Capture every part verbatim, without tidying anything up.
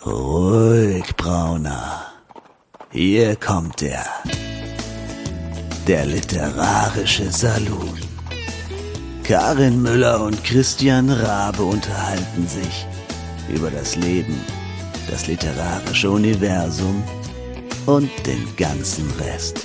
Ruhig, Brauner. Hier kommt er. Der literarische Saloon. Karin Müller und Christian Rabe unterhalten sich über das Leben, das literarische Universum und den ganzen Rest.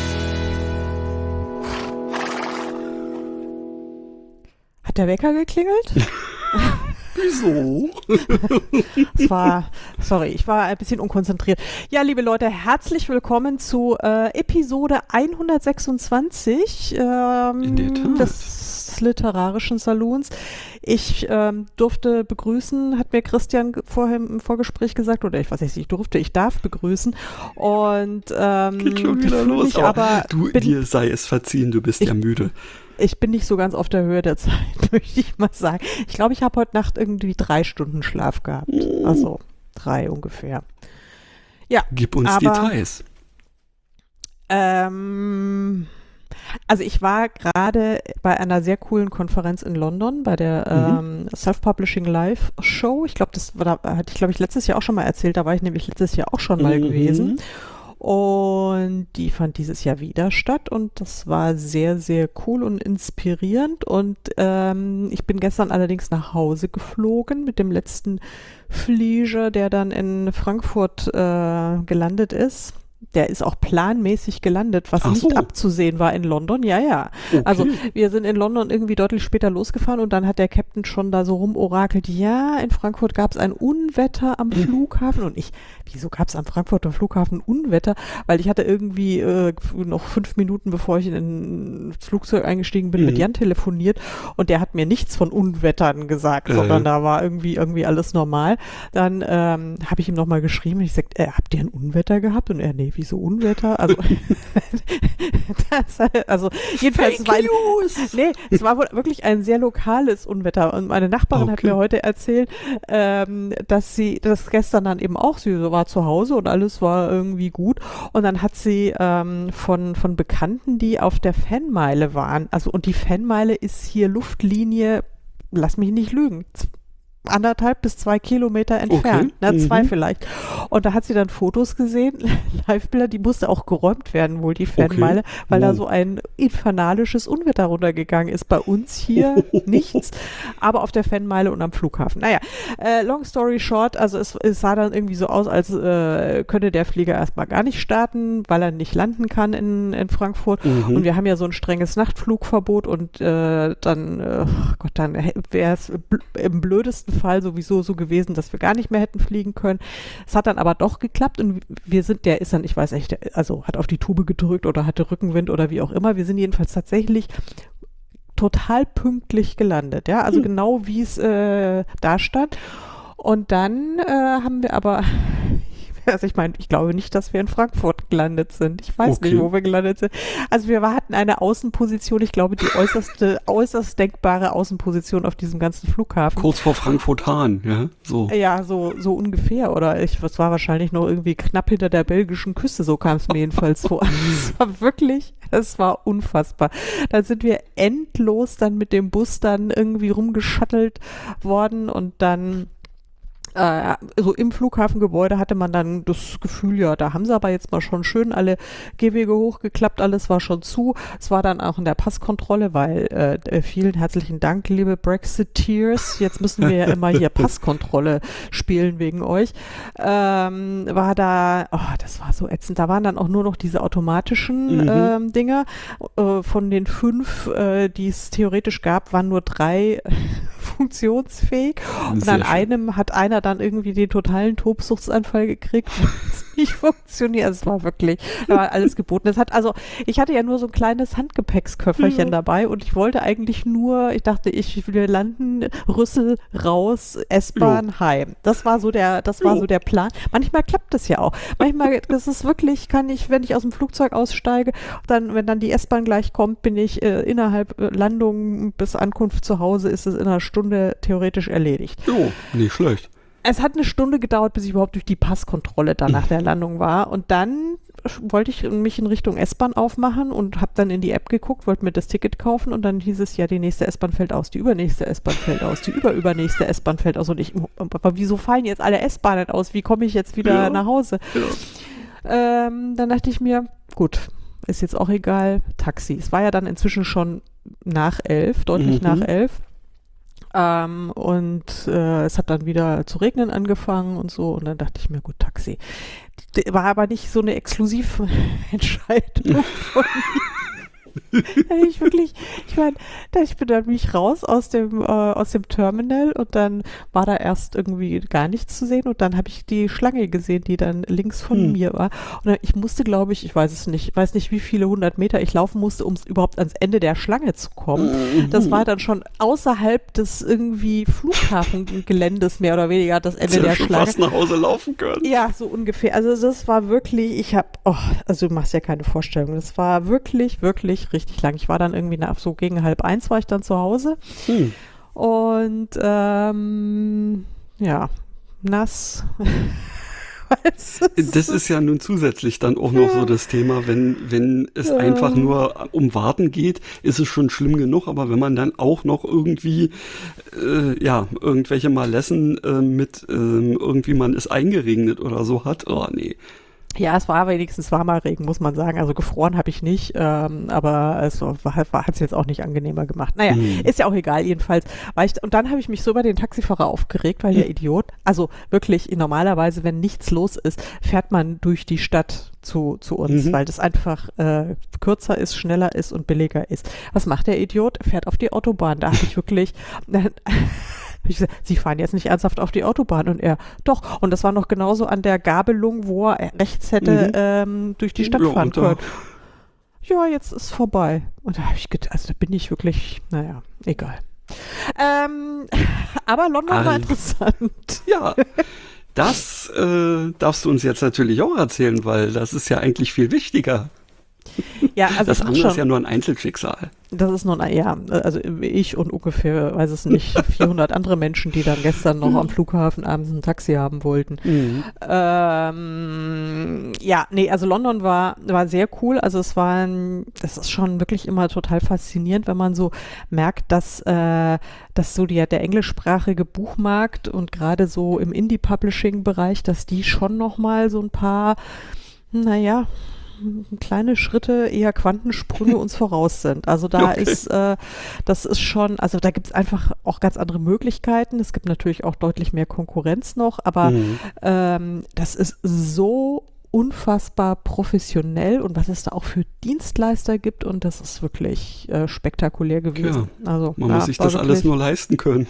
Hat der Wecker geklingelt? Wieso? Es war, sorry, ich war ein bisschen unkonzentriert. Ja, liebe Leute, herzlich willkommen zu äh, Episode hundertsechsundzwanzig ähm, In der Tat. des literarischen Saloons. Ich ähm, durfte begrüßen, hat mir Christian vorher im Vorgespräch gesagt, oder ich weiß nicht, ich durfte, ich darf begrüßen. Und ähm, Geht schon wieder los, mich aber du, bin, dir sei es verziehen, du bist ich, ja müde. Ich bin nicht so ganz auf der Höhe der Zeit, möchte ich mal sagen. Ich glaube, ich habe heute Nacht irgendwie drei Stunden Schlaf gehabt. Also drei ungefähr. Ja, Gib uns aber, Details. Ähm, also ich war gerade bei einer sehr coolen Konferenz in London, bei der Mhm. ähm, Self-Publishing Live Show. Ich glaube, das war, da hatte ich, glaube ich, letztes Jahr auch schon mal erzählt. Da war ich nämlich letztes Jahr auch schon mal Mhm. gewesen. Und die fand dieses Jahr wieder statt und das war sehr, sehr cool und inspirierend. Und ähm, ich bin gestern allerdings nach Hause geflogen mit dem letzten Flieger, der dann in Frankfurt äh, gelandet ist. Der ist auch planmäßig gelandet, was Ach nicht so. abzusehen war in London. Ja, ja. Okay. Also wir sind in London irgendwie deutlich später losgefahren und dann hat der Captain schon da so rumorakelt, ja, in Frankfurt gab es ein Unwetter am Flughafen und ich, wieso gab es am Frankfurter Flughafen Unwetter? Weil ich hatte irgendwie äh, noch fünf Minuten, bevor ich in ein Flugzeug eingestiegen bin, Mhm. mit Jan telefoniert und der hat mir nichts von Unwettern gesagt, Äh. sondern da war irgendwie irgendwie alles normal. Dann ähm, habe ich ihm nochmal geschrieben, ich sagte, äh, habt ihr ein Unwetter gehabt? Und er, nee, wieso Unwetter? Also, das, also jedenfalls, es war ein, nee, es war wohl wirklich ein sehr lokales Unwetter und meine Nachbarin hat Okay. mir heute erzählt, ähm, dass sie, das gestern dann eben auch, sie war zu Hause und alles war irgendwie gut und dann hat sie ähm, von, von Bekannten, die auf der Fanmeile waren, also und die Fanmeile ist hier Luftlinie, lass mich nicht lügen, z- anderthalb bis zwei Kilometer entfernt, Okay. ne, zwei Mhm. vielleicht. Und da hat sie dann Fotos gesehen, Livebilder, die musste auch geräumt werden, wohl die Fanmeile, weil da Wow. so ein infernalisches Unwetter runtergegangen ist. Bei uns hier nichts, aber auf der Fanmeile und am Flughafen. Naja, äh, long story short, also es, es sah dann irgendwie so aus, als äh, könnte der Flieger erstmal gar nicht starten, weil er nicht landen kann in, in Frankfurt. Mhm. Und wir haben ja so ein strenges Nachtflugverbot und äh, dann, äh, Gott, dann wäre es bl- im blödesten Fall sowieso so gewesen, dass wir gar nicht mehr hätten fliegen können. Es hat dann aber doch geklappt und wir sind, der ist dann, ich weiß nicht, der- also hat auf die Tube gedrückt oder hatte Rückenwind oder wie auch immer. Wir sind jedenfalls tatsächlich total pünktlich gelandet, ja, also Hm. genau wie es äh, da stand. Und dann äh, haben wir aber, also ich meine, ich glaube nicht, dass wir in Frankfurt gelandet sind. Ich weiß Okay. nicht, wo wir gelandet sind. Also wir hatten eine Außenposition, ich glaube die äußerste, äußerst denkbare Außenposition auf diesem ganzen Flughafen. Kurz vor Frankfurt-Hahn, ja, so. Ja, so, so ungefähr. Oder ich, es war wahrscheinlich noch irgendwie knapp hinter der belgischen Küste, so kam es mir jedenfalls vor. Es war wirklich, es war unfassbar. Dann sind wir endlos dann mit dem Bus dann irgendwie rumgeschattelt worden und dann äh, so im Flughafengebäude hatte man dann das Gefühl, ja, da haben sie aber jetzt mal schon schön alle Gehwege hochgeklappt, alles war schon zu. Es war dann auch in der Passkontrolle, weil äh, vielen herzlichen Dank, liebe Brexiteers, jetzt müssen wir ja immer hier Passkontrolle spielen wegen euch. Ähm, war da, oh, das war so ätzend, da waren dann auch nur noch diese automatischen Mhm. ähm, Dinger. Äh, von den fünf, äh, die es theoretisch gab, waren nur drei funktionsfähig. Und Sehr an schön. einem hat einer dann irgendwie den totalen Tobsuchtsanfall gekriegt, weil es nicht funktioniert. Es war wirklich, da war alles geboten. Das hat also, ich hatte ja nur so ein kleines Handgepäcksköfferchen Ja. dabei und ich wollte eigentlich nur, ich dachte, ich will landen, Rüssel raus, S-Bahn heim. Das war so der, das war Jo. so der Plan. Manchmal klappt das ja auch. Manchmal, das ist wirklich, kann ich, wenn ich aus dem Flugzeug aussteige, dann, wenn dann die S-Bahn gleich kommt, bin ich äh, innerhalb äh, Landung bis Ankunft zu Hause, ist es in einer Stunde theoretisch erledigt. Jo, nicht schlecht. es hat eine Stunde gedauert, bis ich überhaupt durch die Passkontrolle dann nach der Landung war. Und dann wollte ich mich in Richtung S-Bahn aufmachen und habe dann in die App geguckt, wollte mir das Ticket kaufen und dann hieß es, ja, die nächste S-Bahn fällt aus, die übernächste S-Bahn fällt aus, die überübernächste S-Bahn fällt aus. Und ich, aber wieso fallen jetzt alle S-Bahnen aus? Wie komme ich jetzt wieder Ja. nach Hause? Ja. Ähm, dann dachte ich mir, gut, ist jetzt auch egal, Taxi. Es war ja dann inzwischen schon nach elf, deutlich Mhm. nach elf. Ähm, und äh, es hat dann wieder zu regnen angefangen und so. Und dann dachte ich mir, gut, Taxi. D- War aber nicht so eine Exklusiventscheidung von mir. Ich wirklich, ich meine, ich bin dann mich raus aus dem, äh, aus dem Terminal und dann war da erst irgendwie gar nichts zu sehen und dann habe ich die Schlange gesehen, die dann links von Hm. mir war. Und dann, ich musste, glaube ich, ich weiß es nicht, ich weiß nicht, wie viele hundert Meter ich laufen musste, um überhaupt ans Ende der Schlange zu kommen. Das war dann schon außerhalb des irgendwie Flughafengeländes mehr oder weniger das Ende Hättest der ja schon Schlange. fast nach Hause laufen können. Ja, so ungefähr. Also das war wirklich, ich habe, oh, also du machst ja keine Vorstellung. Das war wirklich, wirklich richtig lang. Ich war dann irgendwie nach so gegen halb eins war ich dann zu Hause Hm. und ähm, ja, nass. Weißt du, Das ist ja nun zusätzlich dann auch noch so das Thema, wenn, wenn es einfach nur um Warten geht, ist es schon schlimm genug, aber wenn man dann auch noch irgendwie, äh, ja, irgendwelche Malessen äh, mit ähm, irgendwie man ist eingeregnet oder so hat, oh nee. Ja, es war wenigstens warmer Regen, muss man sagen. Also gefroren habe ich nicht, ähm, aber es war, war, hat es jetzt auch nicht angenehmer gemacht. Naja, Hm. ist ja auch egal, jedenfalls. War ich, und dann habe ich mich so über den Taxifahrer aufgeregt, weil der Idiot, also wirklich normalerweise, wenn nichts los ist, fährt man durch die Stadt zu, zu uns, Mhm. weil das einfach äh, kürzer ist, schneller ist und billiger ist. Was macht der Idiot? Fährt auf die Autobahn. Da habe ich wirklich... Hab ich gesagt, Sie fahren jetzt nicht ernsthaft auf die Autobahn. Und er, doch. Und das war noch genauso an der Gabelung, wo er rechts hätte Mhm. ähm, durch die Stadt Ja, fahren und da- können. Ja, jetzt ist vorbei. Und da habe ich gedacht, also da bin ich wirklich, naja, egal. Ähm, aber London war Arg. interessant. Ja, das äh, darfst du uns jetzt natürlich auch erzählen, weil das ist ja eigentlich viel wichtiger. Ja, also Das es andere schon, ist ja nur ein Einzelschicksal. das ist nun, ja, also ich und ungefähr, weiß es nicht, vierhundert andere Menschen, die dann gestern noch am Flughafen abends ein Taxi haben wollten. Mhm. Ähm, ja, nee, also London war, war sehr cool. Also es war, ein, das ist schon wirklich immer total faszinierend, wenn man so merkt, dass, äh, dass so die, der englischsprachige Buchmarkt und gerade so im Indie-Publishing-Bereich, dass die schon nochmal so ein paar, naja, kleine Schritte, eher Quantensprünge uns voraus sind. Also da Okay. ist, äh, das ist schon, also da gibt es einfach auch ganz andere Möglichkeiten. Es gibt natürlich auch deutlich mehr Konkurrenz noch, aber Mhm. ähm, das ist so unfassbar professionell und was es da auch für Dienstleister gibt und das ist wirklich äh, spektakulär gewesen. Also, Man ja, muss sich war das alles wirklich- nur leisten können.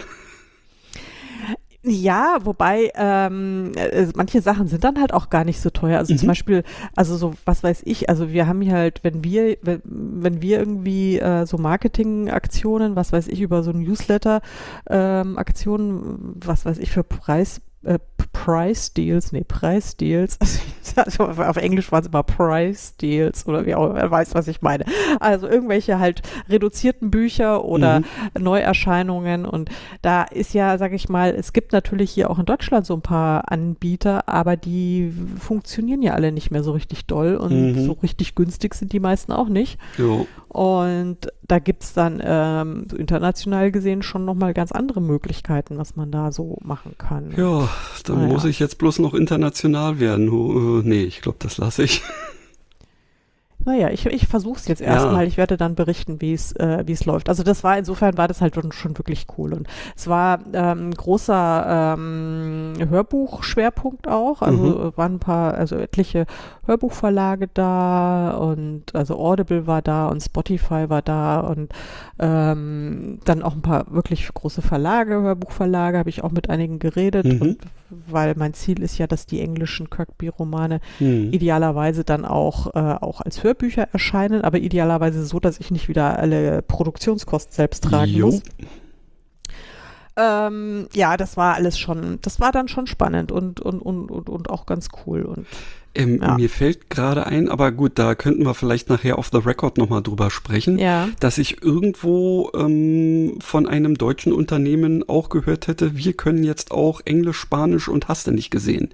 Ja, wobei ähm, äh, manche Sachen sind dann halt auch gar nicht so teuer. Also Mhm. zum Beispiel, also so, was weiß ich, also wir haben hier halt, wenn wir, wenn, wenn wir irgendwie äh, so Marketingaktionen, was weiß ich, über so Newsletter ähm, Aktionen, was weiß ich, für Preis, äh, Price Deals, nee, Preis Deals, also auf Englisch waren es immer Price Deals oder wie auch, wer weiß, was ich meine. Also irgendwelche halt reduzierten Bücher oder Mhm. Neuerscheinungen und da ist ja, sag ich mal, es gibt natürlich hier auch in Deutschland so ein paar Anbieter, aber die funktionieren ja alle nicht mehr so richtig doll und Mhm. so richtig günstig sind die meisten auch nicht. Jo. Und da gibt es dann ähm, so international gesehen schon nochmal ganz andere Möglichkeiten, was man da so machen kann. Ja, dann Ah, muss ja. ich jetzt bloß noch international werden. Oh, äh, nee, ich glaube, das lasse ich. Naja, ich, ich versuche es jetzt Ja. erstmal. Ich werde dann berichten, wie es äh, wie es läuft. Also das war, insofern war das halt schon, schon wirklich cool. Und es war ähm, ein großer ähm, Hörbuchschwerpunkt auch. Also Mhm. waren ein paar, also etliche Hörbuchverlage da und also Audible war da und Spotify war da und ähm, dann auch ein paar wirklich große Verlage, Hörbuchverlage, habe ich auch mit einigen geredet. Mhm. Und, weil mein Ziel ist ja, dass die englischen Kirkby-Romane Hm. idealerweise dann auch, äh, auch als Hörbücher erscheinen, aber idealerweise so, dass ich nicht wieder alle Produktionskosten selbst tragen Jo. muss. Ähm, ja, das war alles schon, das war dann schon spannend und, und, und, und, und auch ganz cool. Und Ähm, ja. Mir fällt gerade ein, aber gut, da könnten wir vielleicht nachher off the record nochmal drüber sprechen, Ja. dass ich irgendwo ähm, von einem deutschen Unternehmen auch gehört hätte, wir können jetzt auch Englisch, Spanisch und hast du nicht gesehen.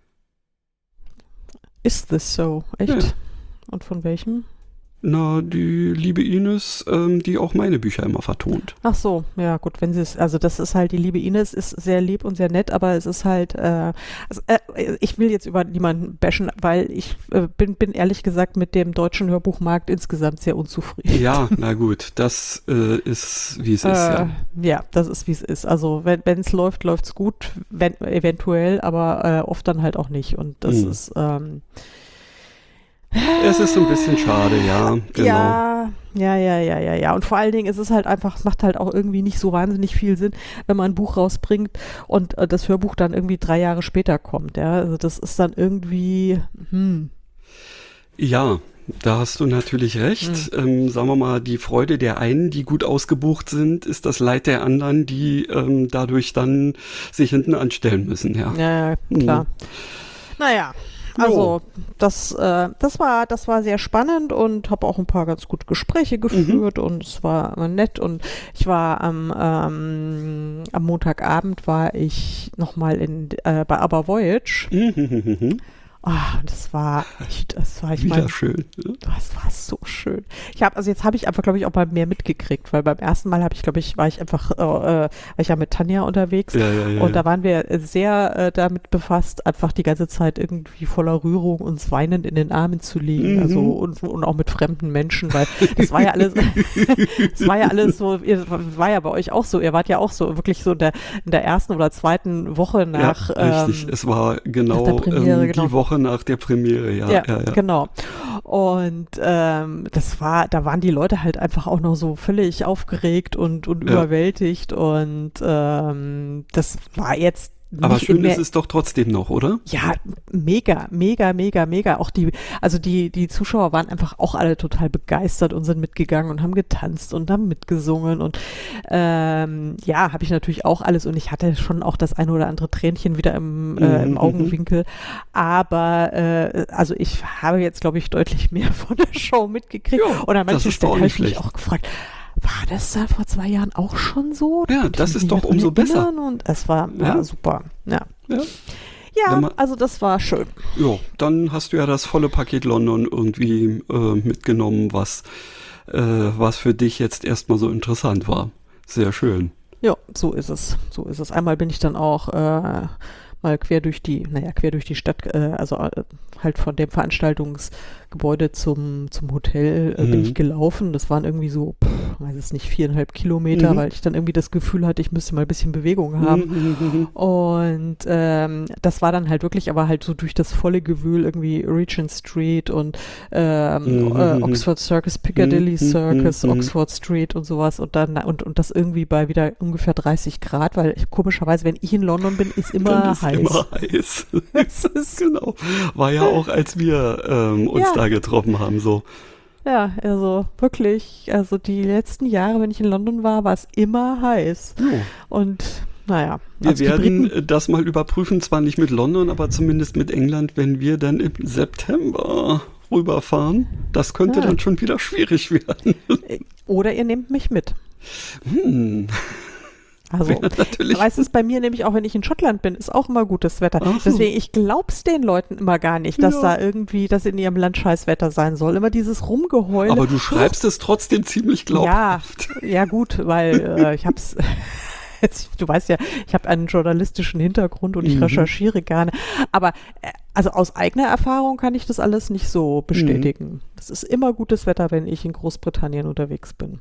Is this so? Echt? Ja. Und von welchem? Na, die liebe Ines, ähm, die auch meine Bücher immer vertont. Ach so, ja gut, wenn sie es, also das ist halt, die liebe Ines ist sehr lieb und sehr nett, aber es ist halt, äh, also, äh, ich will jetzt über niemanden bashen, weil ich äh, bin, bin ehrlich gesagt mit dem deutschen Hörbuchmarkt insgesamt sehr unzufrieden. Ja, na gut, das äh, ist, wie es äh, ist, ja. Ja, das ist, wie es ist. Also wenn es läuft, läuft es gut, wenn, eventuell, aber äh, oft dann halt auch nicht und das Mhm. ist, ähm, Es ist so ein bisschen schade, ja, genau. Ja, ja, ja, ja, ja, ja. Und vor allen Dingen ist es halt einfach, es macht halt auch irgendwie nicht so wahnsinnig viel Sinn, wenn man ein Buch rausbringt und äh, das Hörbuch dann irgendwie drei Jahre später kommt. Ja, also das ist dann irgendwie, hm. Ja, da hast du natürlich recht. Ähm, sagen wir mal, die Freude der einen, die gut ausgebucht sind, ist das Leid der anderen, die ähm, dadurch dann sich hinten anstellen müssen, ja. Ja, ja, klar. Naja. Also das, äh, das war, das war sehr spannend und habe auch ein paar ganz gute Gespräche geführt und es war äh, nett und ich war am, ähm, am Montagabend war ich nochmal in äh, bei Aber Voyage. Mhm. Ah, das war, ich, das war, ich Wieder meine, schön. Ne? das war so schön. Ich habe, also jetzt habe ich einfach, glaube ich, auch mal mehr mitgekriegt, weil beim ersten Mal habe ich, glaube ich, war ich einfach, äh, war ich ja mit Tanja unterwegs Ja, ja, ja, und ja. da waren wir sehr äh, damit befasst, einfach die ganze Zeit irgendwie voller Rührung uns weinend in den Armen zu liegen, Mhm. also und, und auch mit fremden Menschen, weil das war ja alles, das war ja alles so, ihr, war ja bei euch auch so, ihr wart ja auch so wirklich so in der, in der ersten oder zweiten Woche nach, ja, richtig. ähm, Es war genau, nach der Premiere, ähm, genau. die Woche nach der Premiere, ja. Ja, ja, ja. genau. Und ähm, das war, da waren die Leute halt einfach auch noch so völlig aufgeregt und, und Ja. überwältigt und ähm, das war jetzt Aber nicht schön mehr, ist es doch trotzdem noch, oder? ja, mega, mega, mega, mega. Auch die, also die, die Zuschauer waren einfach auch alle total begeistert und sind mitgegangen und haben getanzt und haben mitgesungen und ähm, ja, habe ich natürlich auch alles und ich hatte schon auch das eine oder andere Tränchen wieder im, äh, im Mhm, Augenwinkel. Aber äh, also ich habe jetzt, glaube ich, deutlich mehr von der Show mitgekriegt. Ja, und an das manchen ist doch Stellen habe nicht ich mich schlecht. auch gefragt, war das da vor zwei Jahren auch schon so? Ja, Könnte das ich ist mich doch nicht mehr umso dran besser. erinnern. Und es war Ja. ja, super. Ja, Ja. ja Wenn man- also das war schön. Ja, dann hast du ja das volle Paket London irgendwie äh, mitgenommen, was, äh, was für dich jetzt erstmal so interessant war. Sehr schön. Ja, so ist es. So ist es. Einmal bin ich dann auch äh, mal quer durch die, naja, quer durch die Stadt, äh, also äh, halt von dem Veranstaltungsgebäude zum, zum Hotel äh, bin Mhm. ich gelaufen. Das waren irgendwie so, pff, weiß es nicht, viereinhalb Kilometer, Mhm. weil ich dann irgendwie das Gefühl hatte, ich müsste mal ein bisschen Bewegung haben. Mhm. Und ähm, das war dann halt wirklich, aber halt so durch das volle Gewühl irgendwie Regent Street und ähm, Mhm. äh, Oxford Circus, Piccadilly Mhm. Circus, Mhm. Oxford Street und sowas und dann und, und das irgendwie bei wieder ungefähr dreißig Grad, weil ich, komischerweise, wenn ich in London bin, ist immer Dann ist heiß. immer heiß. Es ist, Genau. War ja auch, als wir ähm, uns Ja. da getroffen haben, so. ja, also wirklich, also die letzten Jahre, wenn ich in London war, war es immer heiß. Jo. Und naja, Wir also die werden Briten, äh, das mal überprüfen, zwar nicht mit London, aber zumindest mit England, wenn wir dann im September rüberfahren. Das könnte Ah. dann schon wieder schwierig werden. oder ihr nehmt mich mit. Hm. Also, Wäre natürlich. weißt du, es bei mir nämlich auch, wenn ich in Schottland bin, ist auch immer gutes Wetter. Ach so. Deswegen, ich glaub's den Leuten immer gar nicht, dass Ja. da irgendwie, dass in ihrem Land Scheißwetter sein soll. Immer dieses Rumgeheule. Aber du schreibst es trotzdem ziemlich glaubhaft. Ja, ja gut, weil äh, ich hab's, du weißt ja, ich habe einen journalistischen Hintergrund und ich Mhm. recherchiere gerne. Aber äh, also aus eigener Erfahrung kann ich das alles nicht so bestätigen. Es ist immer gutes Wetter, wenn ich in Großbritannien unterwegs bin.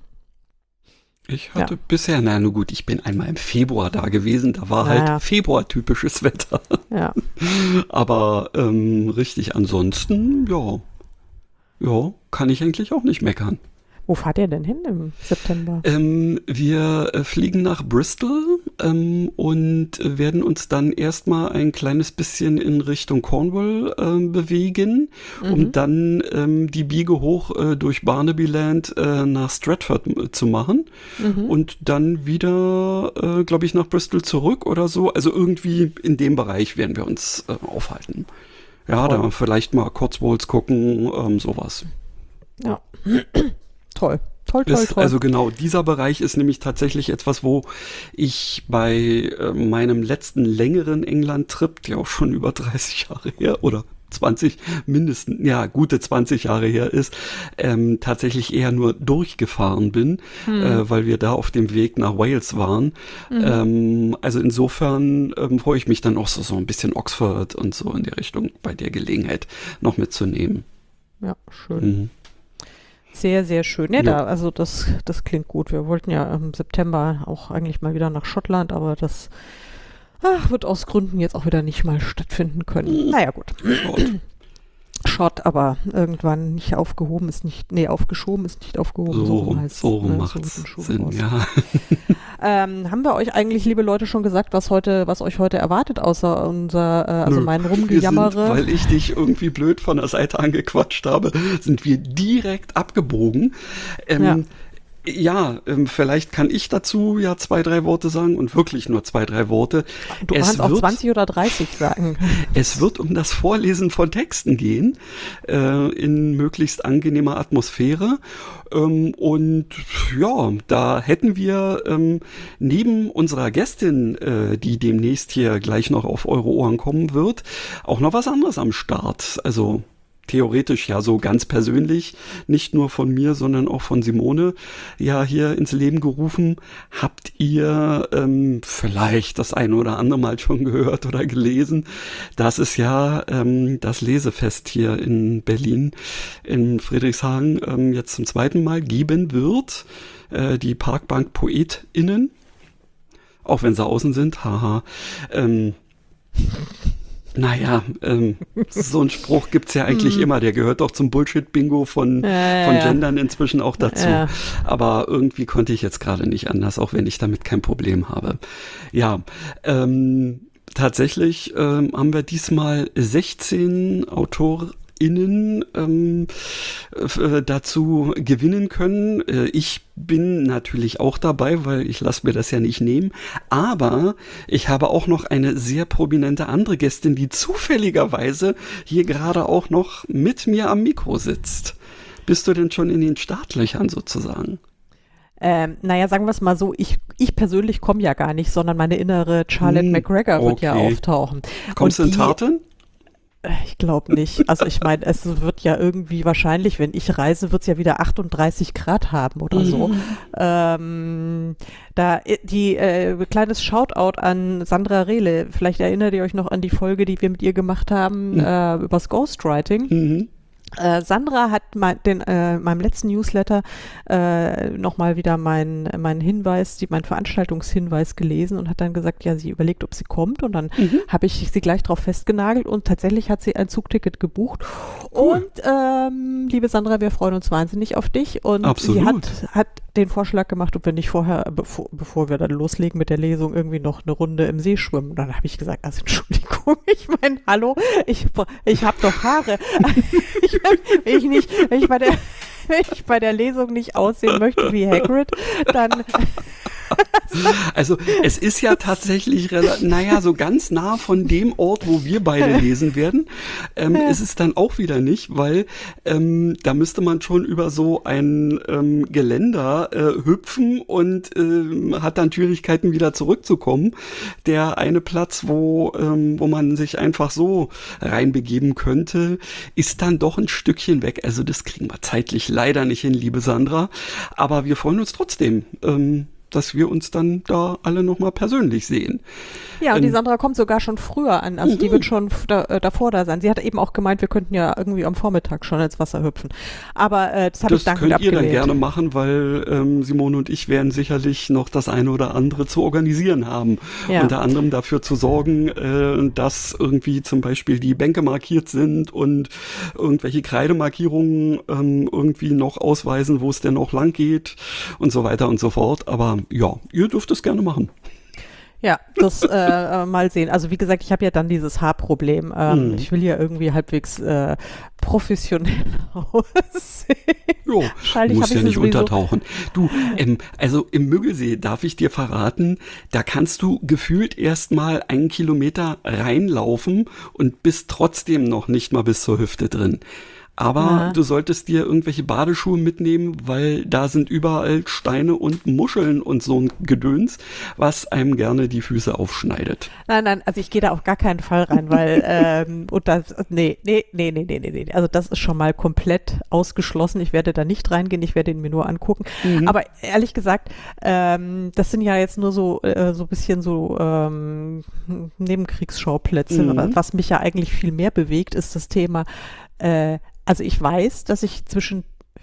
Ich hatte bisher, na nur gut, ich bin einmal im Februar da gewesen, da war Naja. halt Februar-typisches Wetter. Ja. Aber ähm, richtig, ansonsten, ja, ja, kann ich eigentlich auch nicht meckern. Wo fahrt ihr denn hin im September? Ähm, wir äh, fliegen nach Bristol ähm, und äh, werden uns dann erstmal ein kleines bisschen in Richtung Cornwall äh, bewegen, mhm. um dann ähm, die Biege hoch äh, durch Barnabyland äh, nach Stratford äh, zu machen mhm. und dann wieder, äh, glaube ich, nach Bristol zurück oder so. Also irgendwie in dem Bereich werden wir uns äh, aufhalten. Ja, Toll. Da vielleicht mal Cotswolds gucken, ähm, sowas. Ja. Toll, toll, toll, ist, toll. Also genau, dieser Bereich ist nämlich tatsächlich etwas, wo ich bei äh, meinem letzten längeren England-Trip, der auch schon über dreißig Jahre her oder zwanzig, mindestens, ja, gute zwanzig Jahre her ist, ähm, tatsächlich eher nur durchgefahren bin, hm. äh, weil wir da auf dem Weg nach Wales waren. Mhm. Ähm, also insofern ähm, freue ich mich dann auch so, so ein bisschen Oxford und so in die Richtung bei der Gelegenheit noch mitzunehmen. Ja, schön. Mhm. Sehr, sehr schön. Ja, ja. da, also das, das klingt gut. Wir wollten ja im September auch eigentlich mal wieder nach Schottland, aber das ach, wird aus Gründen jetzt auch wieder nicht mal stattfinden können. Naja, gut. Short. Short, aber irgendwann nicht aufgehoben ist nicht, nee, aufgeschoben ist nicht aufgehoben. So, so rum heißt so rum ne, macht's so Sinn, raus. ja. Ähm, haben wir euch eigentlich, liebe Leute, schon gesagt, was heute, was euch heute erwartet, außer unser, äh, also Nö, mein Rumgejammere? Wir sind, weil ich dich irgendwie blöd von der Seite angequatscht habe, sind wir direkt abgebogen. Ähm, ja. Ja, ähm, vielleicht kann ich dazu ja zwei, drei Worte sagen und wirklich nur zwei, drei Worte. Du es kannst wird, auch zwanzig oder dreißig sagen. Es wird um das Vorlesen von Texten gehen, äh, in möglichst angenehmer Atmosphäre. Ähm, und ja, da hätten wir ähm, neben unserer Gästin, äh, die demnächst hier gleich noch auf eure Ohren kommen wird, auch noch was anderes am Start. Also theoretisch ja so ganz persönlich, nicht nur von mir, sondern auch von Simone, ja hier ins Leben gerufen. Habt ihr ähm, vielleicht das eine oder andere Mal schon gehört oder gelesen, dass es ja ähm, das Lesefest hier in Berlin, in Friedrichshagen, ähm, jetzt zum zweiten Mal geben wird. Äh, die Parkbank PoetInnen, auch wenn sie außen sind, haha, ähm, Naja, ähm, so ein Spruch gibt's ja eigentlich immer, der gehört doch zum Bullshit-Bingo von, ja, von ja. Gendern inzwischen auch dazu. Ja. Aber irgendwie konnte ich jetzt gerade nicht anders, auch wenn ich damit kein Problem habe. Ja, ähm, tatsächlich ähm, haben wir diesmal sechzehn Autoren Innen ähm, äh, dazu gewinnen können. Äh, ich bin natürlich auch dabei, weil ich lasse mir das ja nicht nehmen. Aber ich habe auch noch eine sehr prominente andere Gästin, die zufälligerweise hier gerade auch noch mit mir am Mikro sitzt. Bist du denn schon in den Startlöchern sozusagen? Ähm, naja, sagen wir es mal so, ich, ich persönlich komme ja gar nicht, sondern meine innere Charlotte hm, McGregor wird okay. ja auftauchen. Kommst du in Taten? Ich glaube nicht. Also ich meine, es wird ja irgendwie wahrscheinlich, wenn ich reise, wird es ja wieder achtunddreißig Grad haben oder so. Mhm. Ähm, da die äh, kleines Shoutout an Sandra Rehle. Vielleicht erinnert ihr euch noch an die Folge, die wir mit ihr gemacht haben mhm. äh, übers Ghostwriting. Mhm. Äh, Sandra hat mein, den, äh, meinem letzten Newsletter äh, nochmal wieder meinen mein Hinweis, die, meinen Veranstaltungshinweis gelesen und hat dann gesagt, ja, sie überlegt, ob sie kommt und dann mhm. habe ich sie gleich drauf festgenagelt und tatsächlich hat sie ein Zugticket gebucht. Cool. Und ähm, liebe Sandra, wir freuen uns wahnsinnig auf dich und Absolut. sie hat, hat den Vorschlag gemacht, ob wir nicht vorher, bevor, bevor wir dann loslegen mit der Lesung, irgendwie noch eine Runde im See schwimmen. Und dann habe ich gesagt, also Entschuldigung, ich meine, hallo, ich, ich habe doch Haare. ich, wenn ich nicht, wenn ich bei der, wenn ich bei der Lesung nicht aussehen möchte wie Hagrid, dann Also es ist ja tatsächlich, naja, so ganz nah von dem Ort, wo wir beide lesen werden, ähm, ist es dann auch wieder nicht, weil ähm, da müsste man schon über so ein ähm, Geländer äh, hüpfen und ähm, hat dann Schwierigkeiten wieder zurückzukommen. Der eine Platz, wo, ähm, wo man sich einfach so reinbegeben könnte, ist dann doch ein Stückchen weg. Also das kriegen wir zeitlich leider nicht hin, liebe Sandra, aber wir freuen uns trotzdem. Ähm, dass wir uns dann da alle nochmal persönlich sehen. Ja, und Ähm, die Sandra kommt sogar schon früher an. Also die Mhm. wird schon f- da, äh, davor da sein. Sie hat eben auch gemeint, wir könnten ja irgendwie am Vormittag schon ins Wasser hüpfen. Aber äh, das habe ich Das dankend könnt ihr dann abgelehnt. gerne machen, weil ähm, Simone und ich werden sicherlich noch das eine oder andere zu organisieren haben. Ja. Unter anderem dafür zu sorgen, äh, dass irgendwie zum Beispiel die Bänke markiert sind und irgendwelche Kreidemarkierungen ähm, irgendwie noch ausweisen, wo es denn noch lang geht und so weiter und so fort. Aber ja, ihr dürft es gerne machen. Ja, das äh, äh, mal sehen. Also wie gesagt, ich habe ja dann dieses Haarproblem. Ähm, Mhm. Ich will ja irgendwie halbwegs äh, professionell aussehen. Jo, Wahrscheinlich musst habe ja ich nicht sie sowieso. untertauchen. Du, ähm, also im Müggelsee darf ich dir verraten, da kannst du gefühlt erst mal einen Kilometer reinlaufen und bist trotzdem noch nicht mal bis zur Hüfte drin. Aber Ja. du solltest dir irgendwelche Badeschuhe mitnehmen, weil da sind überall Steine und Muscheln und so ein Gedöns, was einem gerne die Füße aufschneidet. Nein, nein, also ich gehe da auf gar keinen Fall rein, weil ähm, und das, nee, nee, nee, nee, nee, nee, nee. Also das ist schon mal komplett ausgeschlossen. Ich werde da nicht reingehen, ich werde ihn mir nur angucken. Mhm. Aber ehrlich gesagt, ähm, das sind ja jetzt nur so äh, so ein bisschen so ähm, Nebenkriegsschauplätze. Mhm. Was mich ja eigentlich viel mehr bewegt, ist das Thema. Äh, also ich weiß, dass ich zwischen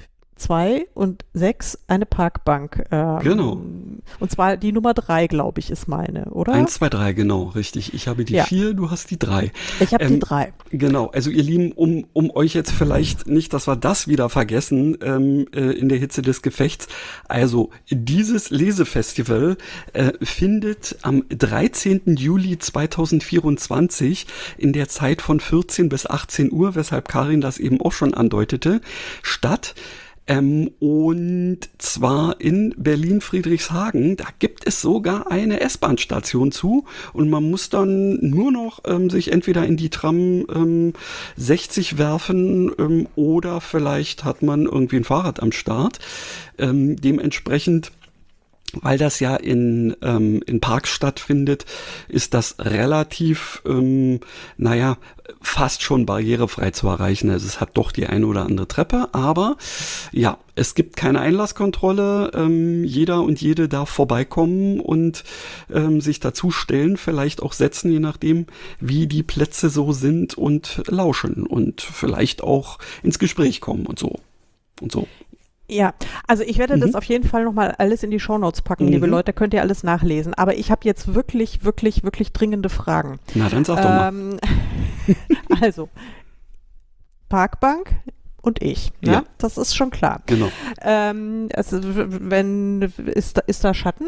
zwei und sechs eine Parkbank. Ähm, Genau. Und zwar die Nummer drei, glaube ich, ist meine, oder? Eins, zwei, drei, genau, richtig. Ich habe die Ja. vier, du hast die drei. Ich habe die Ähm, drei. Genau, also ihr Lieben, um, um euch jetzt vielleicht nicht, dass wir das wieder vergessen ähm, äh, in der Hitze des Gefechts. Also dieses Lesefestival äh, findet am dreizehnten Juli zweitausendvierundzwanzig in der Zeit von vierzehn bis achtzehn Uhr, weshalb Karin das eben auch schon andeutete, statt. Ähm, und zwar in Berlin-Friedrichshagen, da gibt es sogar eine S-Bahn-Station zu und man muss dann nur noch ähm, sich entweder in die Tram ähm, sechzig werfen ähm, oder vielleicht hat man irgendwie ein Fahrrad am Start. Ähm, dementsprechend, weil das ja in, ähm, in Parks stattfindet, ist das relativ, ähm, naja, fast schon barrierefrei zu erreichen. Also es hat doch die eine oder andere Treppe, aber ja, es gibt keine Einlasskontrolle. Ähm, jeder und jede darf vorbeikommen und ähm, sich dazu stellen, vielleicht auch setzen, je nachdem, wie die Plätze so sind und lauschen und vielleicht auch ins Gespräch kommen und so und so. Ja, also ich werde das Mhm. auf jeden Fall nochmal alles in die Shownotes packen, liebe Mhm. Leute, könnt ihr alles nachlesen. Aber ich habe jetzt wirklich, wirklich, wirklich dringende Fragen. Na, dann sag doch mal. Ähm, also, Parkbank und ich, ne? Ja. Das ist schon klar. Genau. Ähm, also, wenn, ist da, ist da Schatten?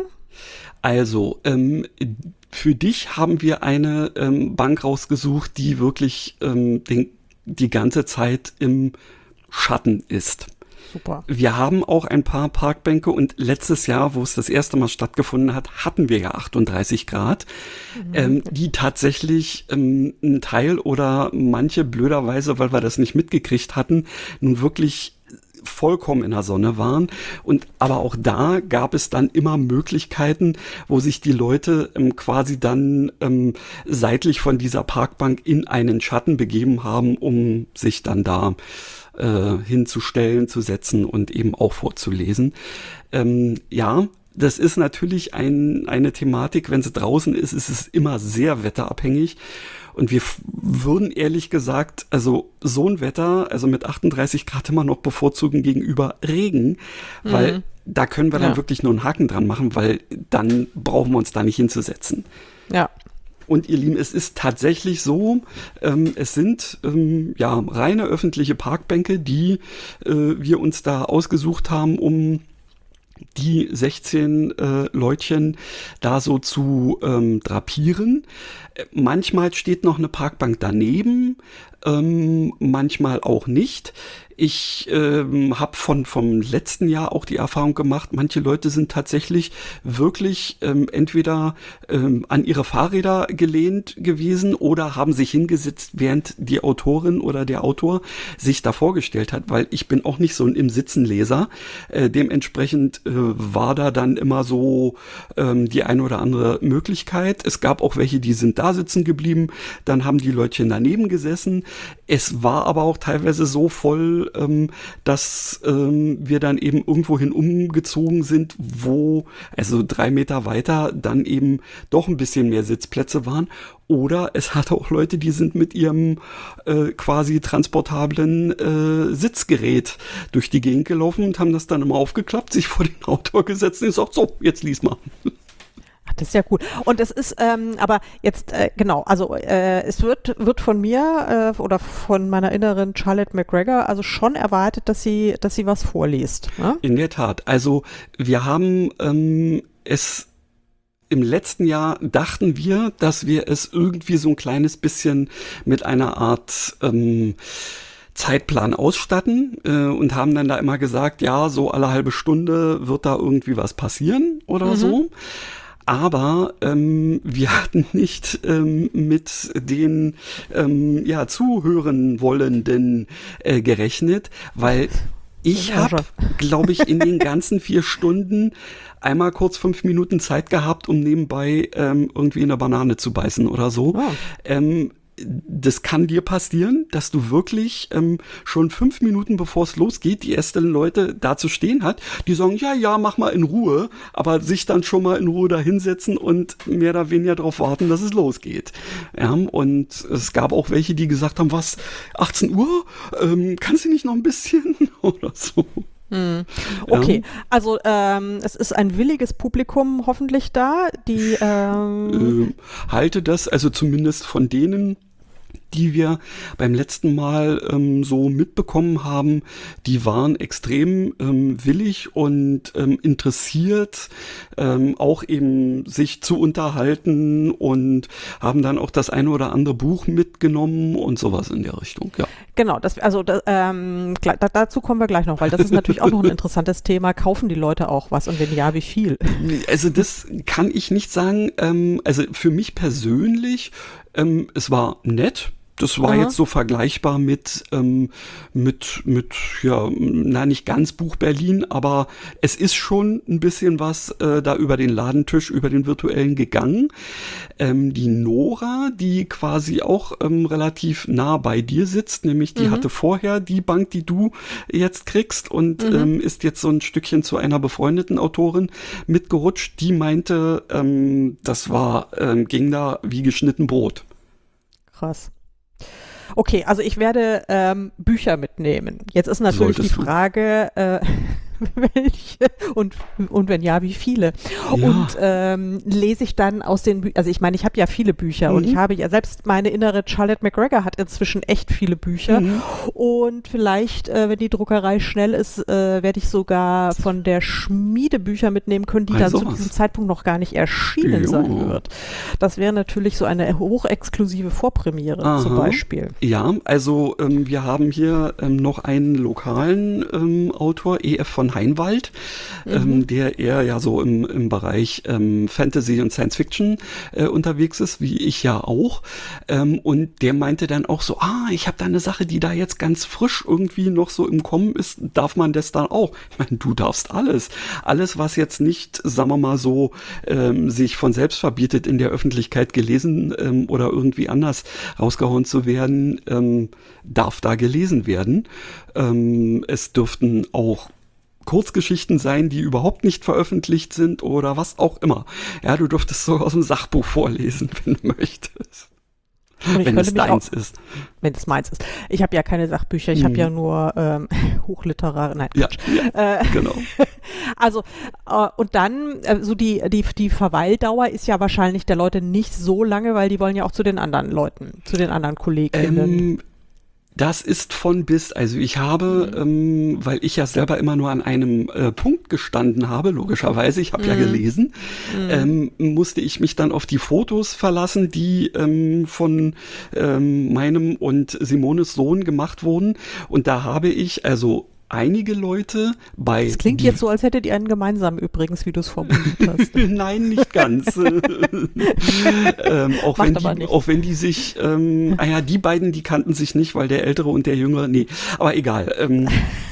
Also, ähm, für dich haben wir eine ähm, Bank rausgesucht, die wirklich ähm, den, die ganze Zeit im Schatten ist. Super. Wir haben auch ein paar Parkbänke und letztes Jahr, wo es das erste Mal stattgefunden hat, hatten wir ja achtunddreißig Grad, ähm, die tatsächlich ähm, ein Teil oder manche blöderweise, weil wir das nicht mitgekriegt hatten, nun wirklich vollkommen in der Sonne waren. Und aber auch da gab es dann immer Möglichkeiten, wo sich die Leute ähm, quasi dann ähm, seitlich von dieser Parkbank in einen Schatten begeben haben, um sich dann da äh, hinzustellen, zu setzen und eben auch vorzulesen. Ähm, ja, das ist natürlich ein, eine Thematik, wenn sie draußen ist, ist es immer sehr wetterabhängig. Und wir f- würden ehrlich gesagt, also so ein Wetter, also mit achtunddreißig Grad immer noch bevorzugen gegenüber Regen, weil da können wir dann Ja. wirklich nur einen Haken dran machen, weil dann brauchen wir uns da nicht hinzusetzen. Ja. Und ihr Lieben, es ist tatsächlich so, ähm, es sind ähm, ja reine öffentliche Parkbänke, die äh, wir uns da ausgesucht haben, um die sechzehn äh, Leutchen da so zu ähm, drapieren. Äh, Manchmal steht noch eine Parkbank daneben, ähm, manchmal auch nicht. Ich ähm, habe von vom letzten Jahr auch die Erfahrung gemacht, manche Leute sind tatsächlich wirklich ähm, entweder ähm, an ihre Fahrräder gelehnt gewesen oder haben sich hingesetzt, während die Autorin oder der Autor sich da vorgestellt hat, weil ich bin auch nicht so ein im Sitzenleser. Äh, dementsprechend äh, war da dann immer so ähm, die eine oder andere Möglichkeit. Es gab auch welche, die sind da sitzen geblieben, dann haben die Leutchen daneben gesessen. Es war aber auch teilweise so voll, Fall, ähm, dass ähm, wir dann eben irgendwohin umgezogen sind, wo, also drei Meter weiter, dann eben doch ein bisschen mehr Sitzplätze waren. Oder es hatte auch Leute, die sind mit ihrem äh, quasi transportablen äh, Sitzgerät durch die Gegend gelaufen und haben das dann immer aufgeklappt, sich vor den Autor gesetzt und gesagt, so, jetzt lies mal. Ach, das ist ja cool. Und es ist, ähm, aber jetzt, äh, genau, also äh, es wird, wird von mir äh, oder von meiner inneren Charlotte McGregor also schon erwartet, dass sie, dass sie was vorliest. Ne? In der Tat. Also wir haben ähm, es im letzten Jahr dachten wir, dass wir es irgendwie so ein kleines bisschen mit einer Art ähm, Zeitplan ausstatten äh, und haben dann da immer gesagt, ja, so alle halbe Stunde wird da irgendwie was passieren oder mhm. so. Aber ähm, wir hatten nicht ähm, mit den ähm, ja, zuhören wollenden äh, gerechnet, weil ich habe, glaube ich, in den ganzen vier Stunden einmal kurz fünf Minuten Zeit gehabt, um nebenbei ähm, irgendwie in eine Banane zu beißen oder so. Oh. Ähm, das kann dir passieren, dass du wirklich ähm, schon fünf Minuten bevor es losgeht, die ersten Leute da zu stehen hat, die sagen, ja, ja, mach mal in Ruhe, aber sich dann schon mal in Ruhe da hinsetzen und mehr oder weniger darauf warten, dass es losgeht. Ja, und es gab auch welche, die gesagt haben, was, achtzehn Uhr? Ähm, kannst du nicht noch ein bisschen? Oder so. Hm. Okay, ja. Also ähm, es ist ein williges Publikum hoffentlich da, die ähm äh, halte das, also zumindest von denen, die wir beim letzten Mal ähm, so mitbekommen haben, die waren extrem ähm, willig und ähm, interessiert, ähm, auch eben sich zu unterhalten und haben dann auch das eine oder andere Buch mitgenommen und sowas in der Richtung, ja. Genau, das, also das, ähm, da, dazu kommen wir gleich noch, weil das ist natürlich auch noch ein interessantes Thema. Kaufen die Leute auch was und wenn ja, wie viel? Also das kann ich nicht sagen. Ähm, also für mich persönlich, ähm, es war nett. Das war Aha. jetzt so vergleichbar mit, ähm, mit, mit, ja, na, nicht ganz Buch Berlin, aber es ist schon ein bisschen was äh, da über den Ladentisch, über den virtuellen gegangen. Ähm, die Nora, die quasi auch ähm, relativ nah bei dir sitzt, nämlich die mhm. hatte vorher die Bank, die du jetzt kriegst und mhm. ähm, ist jetzt so ein Stückchen zu einer befreundeten Autorin mitgerutscht. Die meinte, ähm, das war, ähm, ging da wie geschnitten Brot. Krass. Okay, also ich werde ähm, Bücher mitnehmen. Jetzt ist natürlich Solltest die Frage, äh, welche und, und wenn ja, wie viele. Ja. Und ähm, lese ich dann aus den Büchern, also ich meine, ich habe ja viele Bücher mhm. und ich habe ja, selbst meine innere Charlotte McGregor hat inzwischen echt viele Bücher mhm. und vielleicht, äh, wenn die Druckerei schnell ist, äh, werde ich sogar von der Schmiede Bücher mitnehmen können, die also dann zu diesem Zeitpunkt noch gar nicht erschienen jo. sein wird. Das wäre natürlich so eine hochexklusive Vorpremiere Aha. zum Beispiel. Ja, also ähm, wir haben hier ähm, noch einen lokalen ähm, Autor, E F von Heinwald, mhm. ähm, der eher ja so im, im Bereich ähm, Fantasy und Science Fiction äh, unterwegs ist, wie ich ja auch. Ähm, und der meinte dann auch so, ah, ich habe da eine Sache, die da jetzt ganz frisch irgendwie noch so im Kommen ist, darf man das dann auch? Ich meine, du darfst alles. Alles, was jetzt nicht, sagen wir mal so, ähm, sich von selbst verbietet, in der Öffentlichkeit gelesen ähm, oder irgendwie anders rausgehauen zu werden, ähm, darf da gelesen werden. Ähm, es dürften auch Kurzgeschichten sein, die überhaupt nicht veröffentlicht sind oder was auch immer. Ja, du dürftest so aus dem Sachbuch vorlesen, wenn du möchtest. Wenn es deins auch, ist. Wenn es meins ist. Ich habe ja keine Sachbücher, ich hm. habe ja nur ähm, Hochliterare, nein, ja, ja, äh, genau. Also, äh, und dann, äh, so die, die, die Verweildauer ist ja wahrscheinlich der Leute nicht so lange, weil die wollen ja auch zu den anderen Leuten, zu den anderen KollegInnen. Ähm, Das ist von bis, also ich habe, mhm. ähm, weil ich ja selber immer nur an einem äh, Punkt gestanden habe, logischerweise, ich habe mhm. ja gelesen, mhm. ähm, musste ich mich dann auf die Fotos verlassen, die ähm, von ähm, meinem und Simones Sohn gemacht wurden. Und da habe ich also einige Leute bei... Das klingt jetzt so, als hättet ihr einen gemeinsamen übrigens, wie du es formuliert hast. Nein, nicht ganz. ähm, auch, wenn die, nicht. auch wenn die sich... Ähm, ah ja, die beiden, die kannten sich nicht, weil der Ältere und der Jüngere... Nee, aber egal. Ähm,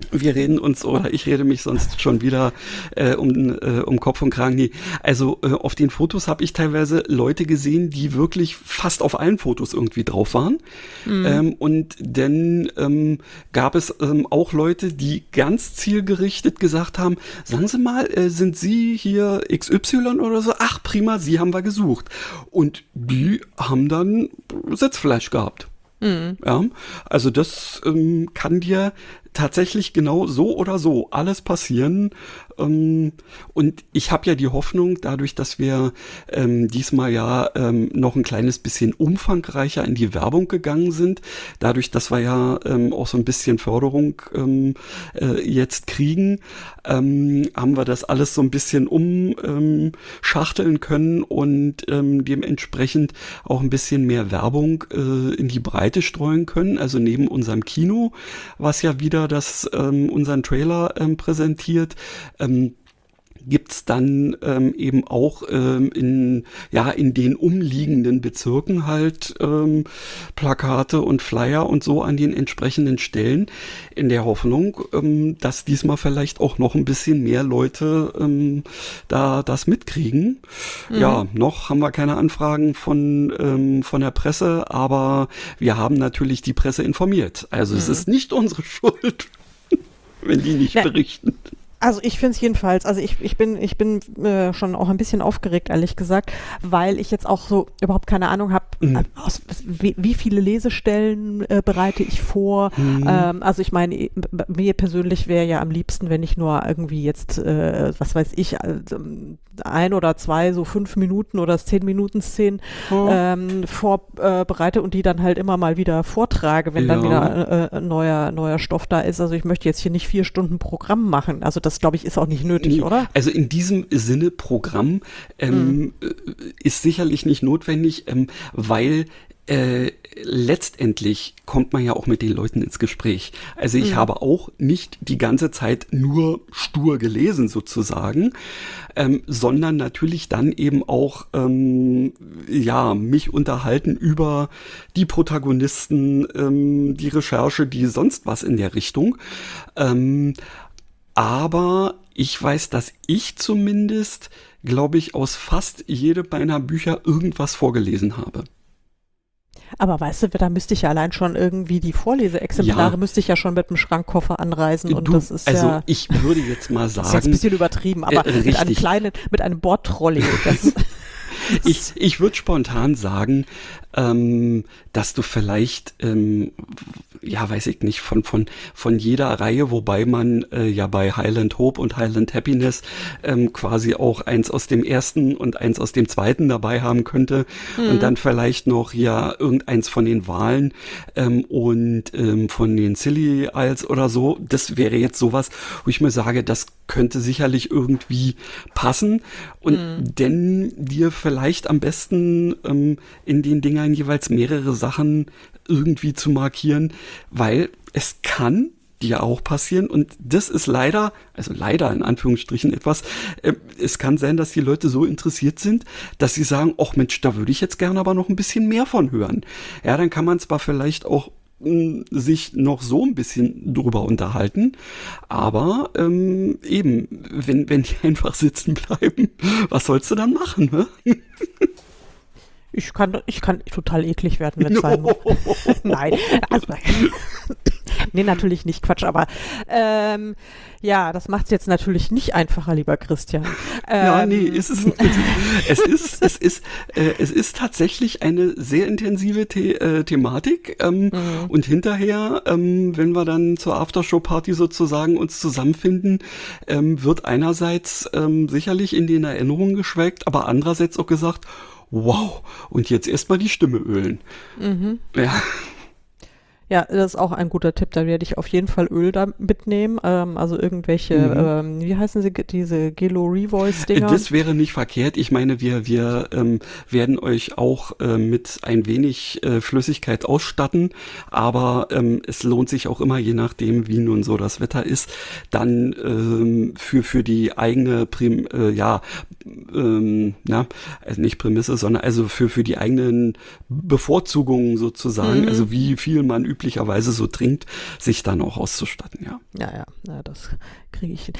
Wir reden uns, oder ich rede mich sonst schon wieder äh, um, äh, um Kopf und Kragen. Nee. Also äh, auf den Fotos habe ich teilweise Leute gesehen, die wirklich fast auf allen Fotos irgendwie drauf waren. Mhm. Ähm, und dann ähm, gab es ähm, auch Leute, die ganz zielgerichtet gesagt haben, sagen Sie mal, äh, sind Sie hier X Y oder so? Ach prima, Sie haben wir gesucht. Und die haben dann Sitzfleisch gehabt. Mhm. Ja, also das ähm, kann dir tatsächlich genau so oder so alles passieren. Ähm, und ich habe ja die Hoffnung, dadurch, dass wir ähm, diesmal ja ähm, noch ein kleines bisschen umfangreicher in die Werbung gegangen sind, dadurch, dass wir ja ähm, auch so ein bisschen Förderung ähm, äh, jetzt kriegen, ähm, haben wir das alles so ein bisschen umschachteln ähm, können und ähm, dementsprechend auch ein bisschen mehr Werbung äh, in die Breite streuen können. Also neben unserem Kino, was ja wieder das ähm, unseren Trailer ähm, präsentiert, ähm, gibt's dann ähm, eben auch ähm, in ja in den umliegenden Bezirken halt ähm, Plakate und Flyer und so an den entsprechenden Stellen, in der Hoffnung, ähm, dass diesmal vielleicht auch noch ein bisschen mehr Leute ähm, da das mitkriegen. Mhm. Ja, noch haben wir keine Anfragen von ähm, von der Presse, aber wir haben natürlich die Presse informiert. Also mhm. es ist nicht unsere Schuld, wenn die nicht ja. berichten. Also ich finde es jedenfalls, also ich, ich bin, ich bin äh, schon auch ein bisschen aufgeregt, ehrlich gesagt, weil ich jetzt auch so überhaupt keine Ahnung habe, mhm. äh, wie, wie viele Lesestellen äh, bereite ich vor. Mhm. Ähm, also ich meine, mir persönlich wäre ja am liebsten, wenn ich nur irgendwie jetzt, äh, was weiß ich, also ein oder zwei, so fünf Minuten oder zehn Minuten Szenen oh. ähm, vorbereite äh, und die dann halt immer mal wieder vortrage, wenn ja. dann wieder äh, neuer, neuer Stoff da ist. Also ich möchte jetzt hier nicht vier Stunden Programm machen. Also das, glaube ich, ist auch nicht nötig, oder? Also in diesem Sinne Programm ähm, hm. ist sicherlich nicht notwendig, ähm, weil äh, letztendlich kommt man ja auch mit den Leuten ins Gespräch. Also ich mhm. habe auch nicht die ganze Zeit nur stur gelesen sozusagen, ähm, sondern natürlich dann eben auch ähm, ja mich unterhalten über die Protagonisten, ähm, die Recherche, die sonst was in der Richtung. Ähm, aber ich weiß, dass ich zumindest, glaube ich, aus fast jedem meiner Bücher irgendwas vorgelesen habe. Aber weißt du, da müsste ich ja allein schon irgendwie die Vorleseexemplare ja. müsste ich ja schon mit dem Schrankkoffer anreisen und du, das ist also ja... Also ich würde jetzt mal sagen... Das ist jetzt ein bisschen übertrieben, aber äh, mit einem kleinen, mit einem Bordtrolley. Das, ich ich würde spontan sagen, ähm, dass du vielleicht, ähm, ja, weiß ich nicht, von von von jeder Reihe, wobei man äh, ja bei Highland Hope und Highland Happiness ähm, quasi auch eins aus dem ersten und eins aus dem zweiten dabei haben könnte mhm. und dann vielleicht noch ja irgendeins von den Wahlen ähm, und ähm, von den Scilly Isles oder so. Das wäre jetzt sowas, wo ich mir sage, das könnte sicherlich irgendwie passen und mhm. denn dir vielleicht am besten ähm, in den Dingern jeweils mehrere Sachen irgendwie zu markieren, weil es kann dir auch passieren und das ist leider, also leider in Anführungsstrichen etwas, äh, es kann sein, dass die Leute so interessiert sind, dass sie sagen, ach Mensch, da würde ich jetzt gerne aber noch ein bisschen mehr von hören. Ja, dann kann man zwar vielleicht auch mh, sich noch so ein bisschen drüber unterhalten, aber ähm, eben, wenn, wenn die einfach sitzen bleiben, was sollst du dann machen, ne? Ich kann, ich kann total eklig werden, wenn es sein muss. Nein, also, nee, natürlich nicht, Quatsch, aber ähm, ja, das macht es jetzt natürlich nicht einfacher, lieber Christian. Ähm, ja, nee, ist es nicht. es ist, es ist, äh, es ist tatsächlich eine sehr intensive The- äh, Thematik ähm, mhm. und hinterher, ähm, wenn wir dann zur Aftershow-Party sozusagen uns zusammenfinden, ähm, wird einerseits ähm, sicherlich in den Erinnerungen geschwelgt, aber andererseits auch gesagt, wow, und jetzt erstmal die Stimme ölen. Mhm. Ja. Ja, das ist auch ein guter Tipp. Da werde ich auf jeden Fall Öl da mitnehmen. Ähm, also irgendwelche, mhm. ähm, wie heißen sie, diese Gelo Revoice-Dinger? Das wäre nicht verkehrt. Ich meine, wir, wir ähm, werden euch auch äh, mit ein wenig äh, Flüssigkeit ausstatten, aber ähm, es lohnt sich auch immer, je nachdem, wie nun so das Wetter ist, dann ähm, für, für die eigene Prim, äh, ja, ähm, na, also nicht Prämisse, sondern also für, für die eigenen Bevorzugungen sozusagen, mhm. also wie viel man üblicherweise üblicherweise so trinkt, sich dann auch auszustatten, ja. Ja, ja, ja, das kriege ich hin.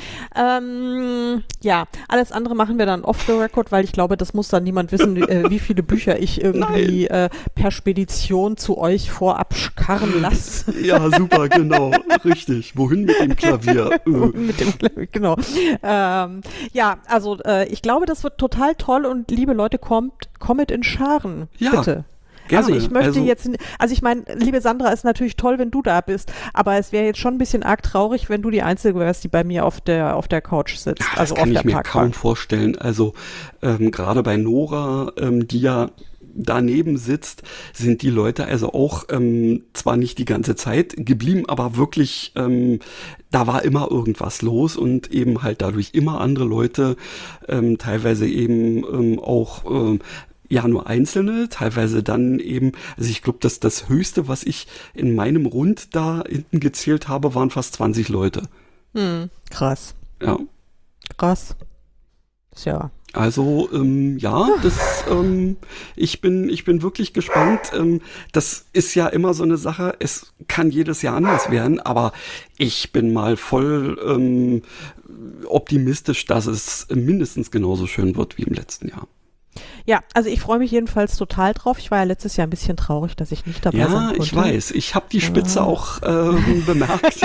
Ähm, ja, alles andere machen wir dann off the record, weil ich glaube, das muss dann niemand wissen, äh, wie viele Bücher ich irgendwie äh, per Spedition zu euch vorab karren lasse. Ja, super, genau, richtig. Wohin mit dem Klavier? Wohin mit dem Klavier, genau. Ähm, ja, also äh, ich glaube, das wird total toll und liebe Leute, kommt, kommet in Scharen, ja. bitte. Gerne. Also ich möchte also, jetzt, also ich meine, liebe Sandra, ist natürlich toll, wenn du da bist, aber es wäre jetzt schon ein bisschen arg traurig, wenn du die Einzige wärst, die bei mir auf der auf der Couch sitzt. Ja, also das kann auf ich der mir Parkbank. kaum vorstellen. Also ähm, gerade bei Nora, ähm, die ja daneben sitzt, sind die Leute also auch ähm, zwar nicht die ganze Zeit geblieben, aber wirklich, ähm, da war immer irgendwas los und eben halt dadurch immer andere Leute, ähm, teilweise eben ähm, auch ähm, ja, nur Einzelne, teilweise dann eben, also ich glaube, dass das Höchste, was ich in meinem Rund da hinten gezählt habe, waren fast zwanzig Leute. Hm, krass. Ja. Krass. Tja. Also, ähm, ja, das, ähm, ich bin, ich bin wirklich gespannt. Ähm, das ist ja immer so eine Sache, es kann jedes Jahr anders werden, aber ich bin mal voll ähm, optimistisch, dass es mindestens genauso schön wird wie im letzten Jahr. Ja, also ich freue mich jedenfalls total drauf. Ich war ja letztes Jahr ein bisschen traurig, dass ich nicht dabei ja, sein konnte. Ja, ich weiß. Ich habe die Spitze ja. auch ähm, bemerkt,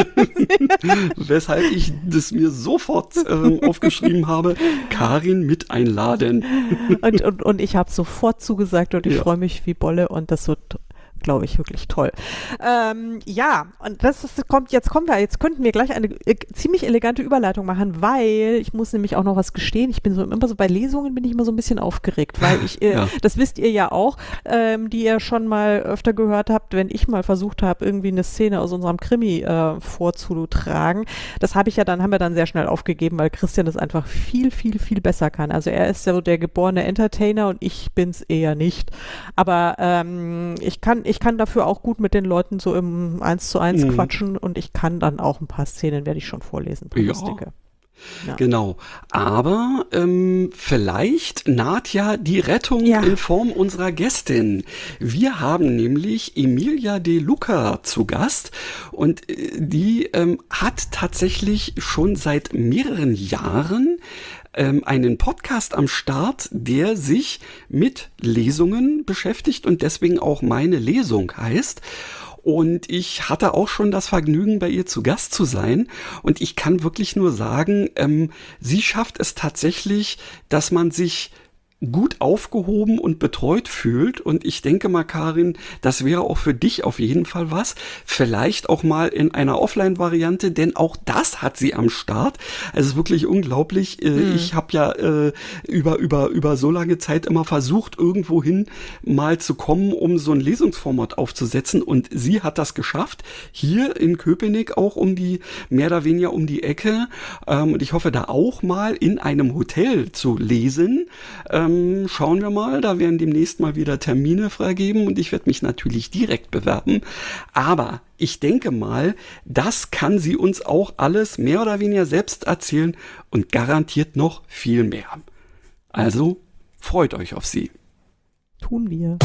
weshalb ich das mir sofort ähm, aufgeschrieben habe, Karin mit einladen. und, und, und ich habe sofort zugesagt und ich ja. freue mich wie Bolle und das wird, glaube ich, wirklich toll. Ähm, ja, und das ist, kommt, jetzt kommen wir, jetzt könnten wir gleich eine äh, ziemlich elegante Überleitung machen, weil ich muss nämlich auch noch was gestehen. Ich bin so immer so bei Lesungen bin ich immer so ein bisschen aufgeregt, weil ich, äh, ja. das wisst ihr ja auch, ähm, die ihr schon mal öfter gehört habt, wenn ich mal versucht habe, irgendwie eine Szene aus unserem Krimi äh, vorzutragen. Das habe ich ja dann, haben wir dann sehr schnell aufgegeben, weil Christian das einfach viel, viel, viel besser kann. Also er ist ja so der geborene Entertainer und ich bin's eher nicht. Aber ähm, ich kann Ich kann dafür auch gut mit den Leuten so im eins zu eins mhm. quatschen und ich kann dann auch ein paar Szenen, werde ich schon vorlesen. Ja. Ja. Genau, aber ähm, vielleicht naht ja die Rettung ja. in Form unserer Gästin. Wir haben nämlich Emilia De Luca zu Gast und äh, die ähm, hat tatsächlich schon seit mehreren Jahren ähm, einen Podcast am Start, der sich mit Lesungen beschäftigt und deswegen auch meine Lesung heißt. Und ich hatte auch schon das Vergnügen, bei ihr zu Gast zu sein. Und ich kann wirklich nur sagen, ähm, sie schafft es tatsächlich, dass man sich gut aufgehoben und betreut fühlt. Und ich denke mal, Karin, das wäre auch für dich auf jeden Fall was. Vielleicht auch mal in einer Offline-Variante, denn auch das hat sie am Start. Also es ist wirklich unglaublich. Hm. Ich habe ja äh, über, über, über so lange Zeit immer versucht, irgendwohin mal zu kommen, um so ein Lesungsformat aufzusetzen. Und sie hat das geschafft. Hier in Köpenick auch um die, mehr oder weniger um die Ecke. Ähm, und ich hoffe, da auch mal in einem Hotel zu lesen. Ähm, Schauen wir mal, da werden demnächst mal wieder Termine freigeben und ich werde mich natürlich direkt bewerben. Aber ich denke mal, das kann sie uns auch alles mehr oder weniger selbst erzählen und garantiert noch viel mehr. Also freut euch auf sie. Tun wir.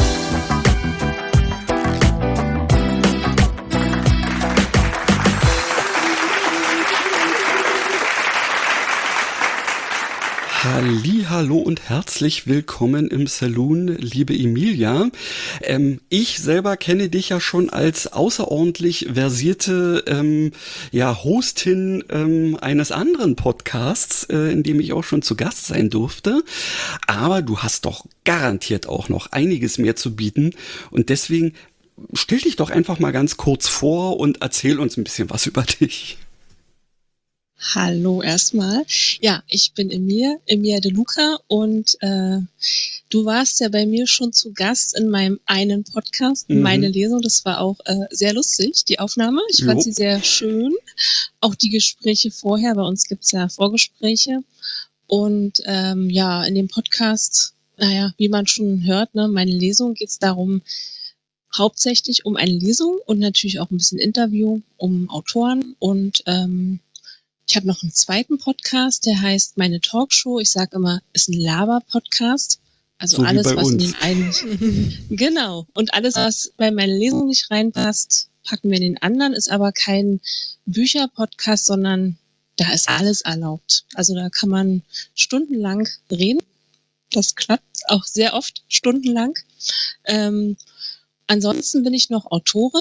Hallihallo und herzlich willkommen im Saloon, liebe Emilia. Ähm, ich selber kenne dich ja schon als außerordentlich versierte ähm, ja, Hostin ähm, eines anderen Podcasts, äh, in dem ich auch schon zu Gast sein durfte. Aber du hast doch garantiert auch noch einiges mehr zu bieten und deswegen stell dich doch einfach mal ganz kurz vor und erzähl uns ein bisschen was über dich. Hallo erstmal. Ja, ich bin Emilia, Emilia De Luca und äh, du warst ja bei mir schon zu Gast in meinem einen Podcast, mhm. meine Lesung. Das war auch äh, sehr lustig, die Aufnahme. Ich jo. fand sie sehr schön. Auch die Gespräche vorher, bei uns gibt's ja Vorgespräche. Und ähm, ja, in dem Podcast, naja, wie man schon hört, ne, meine Lesung geht's darum, hauptsächlich um eine Lesung und natürlich auch ein bisschen Interview um Autoren und ähm, ich habe noch einen zweiten Podcast, der heißt Meine Talkshow. Ich sage immer, ist ein Laber-Podcast. Also so alles, was uns. in den einen... genau. Und alles, was bei meiner Lesung nicht reinpasst, packen wir in den anderen, ist aber kein Bücherpodcast, sondern da ist alles erlaubt. Also da kann man stundenlang reden. Das klappt auch sehr oft stundenlang. Ähm, ansonsten bin ich noch Autorin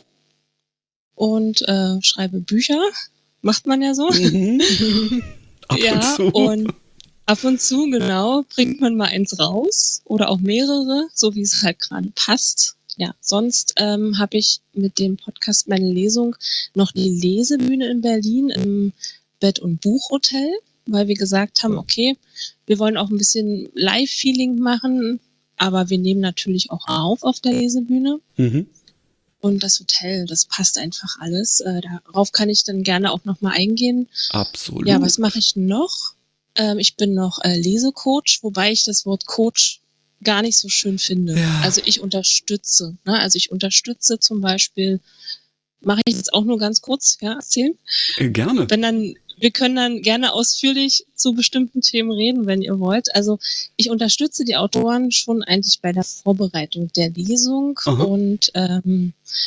und äh, schreibe Bücher. Macht man ja so. Mhm. Ab ja, und zu. und ab und zu, genau, bringt man mal eins raus oder auch mehrere, so wie es halt gerade passt. Ja, sonst ähm, habe ich mit dem Podcast Meine Lesung noch die Lesebühne in Berlin im Bett- und Buchhotel, weil wir gesagt haben, okay, wir wollen auch ein bisschen Live-Feeling machen, aber wir nehmen natürlich auch auf auf der Lesebühne. Mhm. Und das Hotel, das passt einfach alles. Äh, darauf kann ich dann gerne auch nochmal eingehen. Absolut. Ja, was mache ich noch? Ähm, ich bin noch äh, Lesecoach, wobei ich das Wort Coach gar nicht so schön finde. Ja. Also ich unterstütze. Ne? Also ich unterstütze zum Beispiel, mache ich jetzt auch nur ganz kurz, ja, erzählen. Äh, gerne. Wenn dann, wir können dann gerne ausführlich zu bestimmten Themen reden, wenn ihr wollt. Also ich unterstütze die Autoren schon eigentlich bei der Vorbereitung der Lesung Aha. und ähm,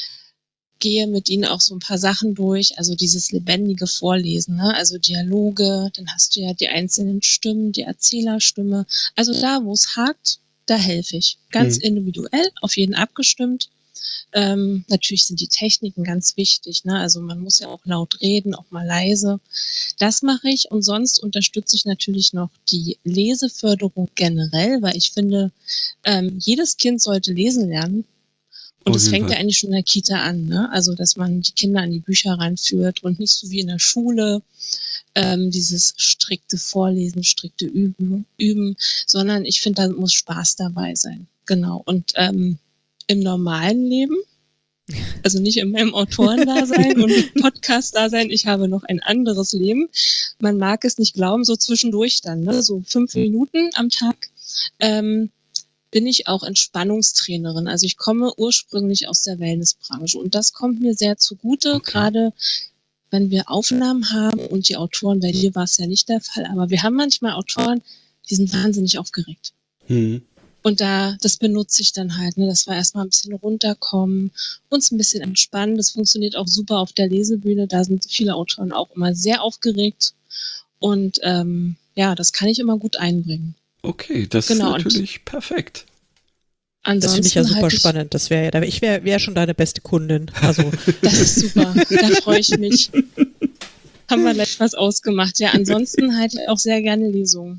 gehe mit ihnen auch so ein paar Sachen durch, also dieses lebendige Vorlesen, ne? Also Dialoge, dann hast du ja die einzelnen Stimmen, die Erzählerstimme. Also da, wo es hakt, da helfe ich. Ganz Mhm. individuell, auf jeden abgestimmt. Ähm, natürlich sind die Techniken ganz wichtig, ne? Also man muss ja auch laut reden, auch mal leise. Das mache ich und sonst unterstütze ich natürlich noch die Leseförderung generell, weil ich finde, ähm, jedes Kind sollte lesen lernen. Und Auf es jeden fängt Fall. ja eigentlich schon in der Kita an, ne? Also, dass man die Kinder an die Bücher ranführt und nicht so wie in der Schule ähm, dieses strikte Vorlesen, strikte Üben, üben, sondern ich finde, da muss Spaß dabei sein. Genau. Und ähm, im normalen Leben, also nicht in meinem Autorendasein und Podcast-Dasein, ich habe noch ein anderes Leben. Man mag es nicht glauben, so zwischendurch dann, ne? So fünf Minuten am Tag. Ähm, bin ich auch Entspannungstrainerin. Also ich komme ursprünglich aus der Wellnessbranche und das kommt mir sehr zugute, Okay. gerade wenn wir Aufnahmen haben und die Autoren, bei dir war es ja nicht der Fall, aber wir haben manchmal Autoren, die sind wahnsinnig aufgeregt. Mhm. Und da, das benutze ich dann halt, ne, dass wir erstmal ein bisschen runterkommen, uns ein bisschen entspannen. Das funktioniert auch super auf der Lesebühne. Da sind viele Autoren auch immer sehr aufgeregt. Und ähm, ja, das kann ich immer gut einbringen. Okay, das Genau, ist und natürlich perfekt. Das Ansonsten finde ich ja super halt ich, spannend. Das wäre ja, ich wäre wär schon deine beste Kundin. Also Das ist super, da freue ich mich. Haben wir gleich was ausgemacht. Ja, ansonsten halt auch sehr gerne Lesungen.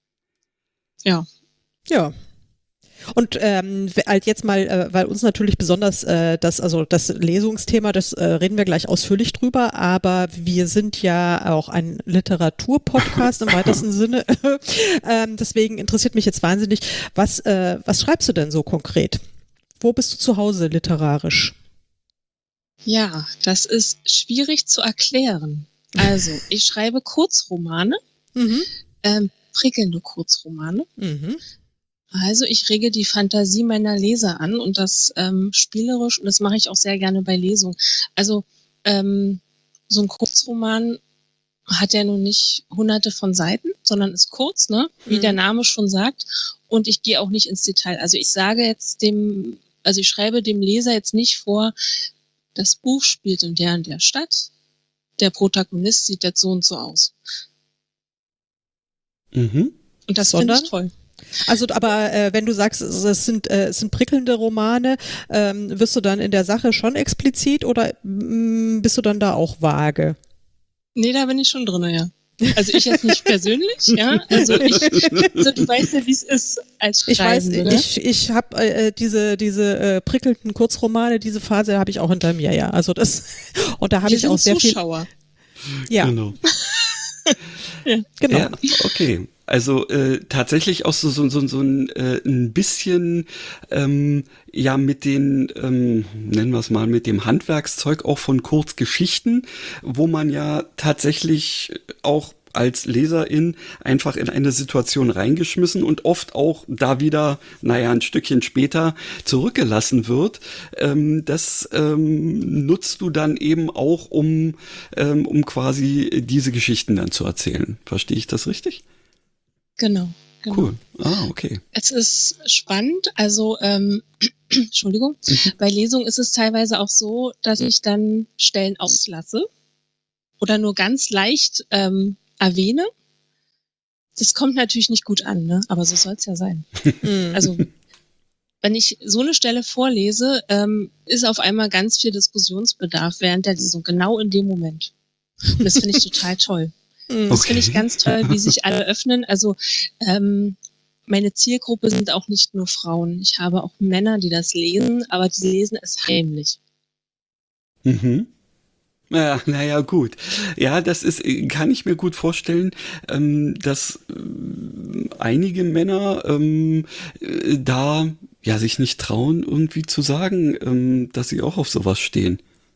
Ja. ja. Und ähm, halt jetzt mal, äh, weil uns natürlich besonders äh, das, also das Lesungsthema, das äh, reden wir gleich ausführlich drüber, aber wir sind ja auch ein Literaturpodcast im weitesten Sinne. ähm, deswegen interessiert mich jetzt wahnsinnig, was, äh, was schreibst du denn so konkret? Wo bist du zu Hause literarisch? Ja, das ist schwierig zu erklären. Also, ich schreibe Kurzromane, Mhm. ähm, prickelnde Kurzromane. Mhm. Also ich rege die Fantasie meiner Leser an und das ähm, spielerisch, und das mache ich auch sehr gerne bei Lesungen. Also ähm, so ein Kurzroman hat ja nun nicht hunderte von Seiten, sondern ist kurz, ne? Wie Mhm. der Name schon sagt. Und ich gehe auch nicht ins Detail. Also ich sage jetzt dem, also ich schreibe dem Leser jetzt nicht vor, das Buch spielt in der und der Stadt. Der Protagonist sieht jetzt so und so aus. Mhm. Und das finde Sondern? ich toll. Also, aber äh, wenn du sagst, es es sind, äh, es sind prickelnde Romane, ähm, wirst du dann in der Sache schon explizit oder mm, bist du dann da auch vage? Nee, da bin ich schon drin, ja. Also ich jetzt nicht persönlich, ja. Also ich, also du weißt ja, wie es ist als Ich weiß, Schreibende, ne? ich, ich habe äh, diese, diese äh, prickelnden Kurzromane, diese Phase habe ich auch hinter mir, ja. Also das, und da habe Wir ich auch sind sehr Zuschauer. viel. Ja, Genau. genau. Ja, okay. Also äh, tatsächlich auch so, so, so, so ein, äh, ein bisschen ähm, ja mit den, ähm, nennen wir es mal, mit dem Handwerkszeug auch von Kurzgeschichten, wo man ja tatsächlich auch als Leserin einfach in eine Situation reingeschmissen und oft auch da wieder, naja, ein Stückchen später zurückgelassen wird. Ähm, das ähm, nutzt du dann eben auch, um, ähm, um quasi diese Geschichten dann zu erzählen. Verstehe ich das richtig? Genau. Genau. Cool. Ah, okay. Es ist spannend, also ähm, Entschuldigung, Mhm. bei Lesungen ist es teilweise auch so, dass ich dann Stellen auslasse oder nur ganz leicht ähm, erwähne. Das kommt natürlich nicht gut an, ne? Aber so soll es ja sein. Mhm. Also wenn ich so eine Stelle vorlese, ähm, ist auf einmal ganz viel Diskussionsbedarf während der Lesung, genau in dem Moment. Und das finde ich total toll. Mhm. Das finde ich Okay. ganz toll, wie sich alle öffnen. Also ähm, meine Zielgruppe sind auch nicht nur Frauen. Ich habe auch Männer, die das lesen, aber die lesen es heimlich. Mhm. Ja, naja, gut. Ja, das ist, äh, kann ich mir gut vorstellen, ähm, dass ähm, einige Männer ähm, äh, da ja sich nicht trauen, irgendwie zu sagen, ähm, dass sie auch auf sowas stehen.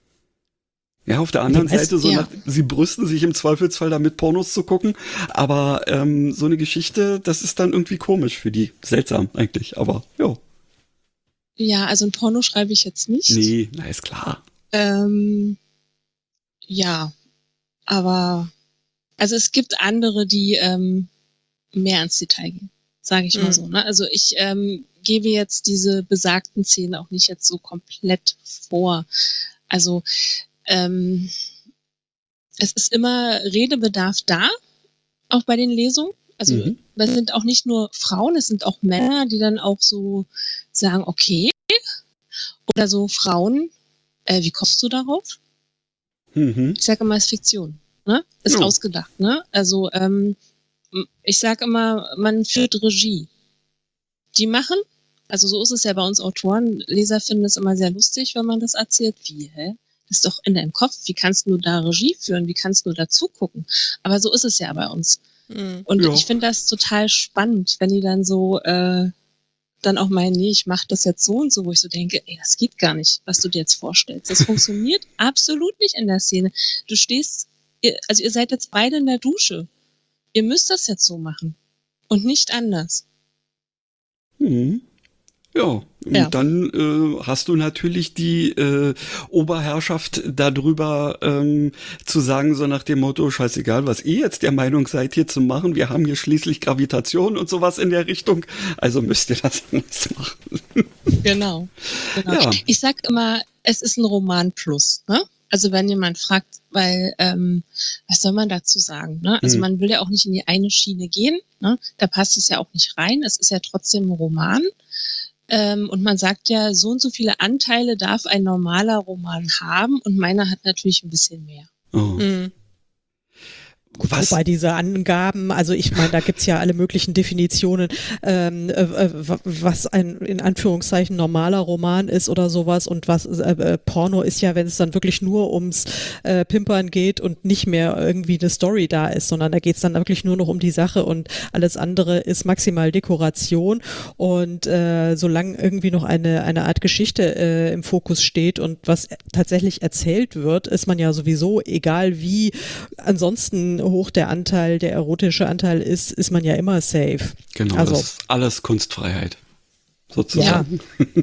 Ja, auf der anderen meisten- Seite, so ja. nach, sie brüsten sich im Zweifelsfall damit, Pornos zu gucken, aber ähm, so eine Geschichte, das ist dann irgendwie komisch für die. Seltsam eigentlich, aber ja. Ja, also ein Porno schreibe ich jetzt nicht. Nee, na ist klar. Ähm, ja, aber also es gibt andere, die ähm, mehr ins Detail gehen, sage ich mal Mhm. so. Ne? Also ich ähm, gebe jetzt diese besagten Szenen auch nicht jetzt so komplett vor. Also ähm, es ist immer Redebedarf da, auch bei den Lesungen. Also Mhm. das sind auch nicht nur Frauen, es sind auch Männer, die dann auch so sagen, okay. Oder so Frauen, äh, wie kommst du darauf? Mhm. Ich sage immer, es ist Fiktion. Ne? Ist Ja. ausgedacht. Ne? Also ähm, ich sage immer, man führt Regie. Die machen, also so ist es ja bei uns Autoren, Leser finden es immer sehr lustig, wenn man das erzählt. Wie, hä? Das ist doch in deinem Kopf. Wie kannst du da Regie führen? Wie kannst du da zugucken? Aber so ist es ja bei uns. Mhm. Und Ja. ich finde das total spannend, wenn die dann so äh, dann auch meinen, nee, ich mache das jetzt so und so, wo ich so denke, ey, das geht gar nicht, was du dir jetzt vorstellst. Das funktioniert absolut nicht in der Szene. Du stehst, ihr, also ihr seid jetzt beide in der Dusche. Ihr müsst das jetzt so machen und nicht anders. Mhm. Ja, und Ja. dann äh, hast du natürlich die äh, Oberherrschaft darüber ähm, zu sagen, so nach dem Motto, scheißegal, was ihr jetzt der Meinung seid, hier zu machen, wir haben hier schließlich Gravitation und sowas in der Richtung, also müsst ihr das anders machen. Genau. genau. Ja. Ich sag immer, es ist ein Roman plus. Ne? Also wenn jemand fragt, weil, ähm, was soll man dazu sagen? Ne? Also Hm. man will ja auch nicht in die eine Schiene gehen. Ne? Da passt es ja auch nicht rein. Es ist ja trotzdem ein Roman. Ähm, und man sagt ja, so und so viele Anteile darf ein normaler Roman haben. Und meiner hat natürlich ein bisschen mehr. Oh. Mhm. Gut, Was? wobei diese Angaben, also ich meine, da gibt's ja alle möglichen Definitionen, ähm, äh, was ein in Anführungszeichen normaler Roman ist oder sowas und was äh, Porno ist ja, wenn es dann wirklich nur ums äh, Pimpern geht und nicht mehr irgendwie eine Story da ist, sondern da geht's dann wirklich nur noch um die Sache und alles andere ist maximal Dekoration und äh, solange irgendwie noch eine, eine Art Geschichte äh, im Fokus steht und was tatsächlich erzählt wird, ist man ja sowieso, egal wie ansonsten hoch der Anteil, der erotische Anteil ist, ist man ja immer safe. Genau, Also- das ist alles Kunstfreiheit, sozusagen.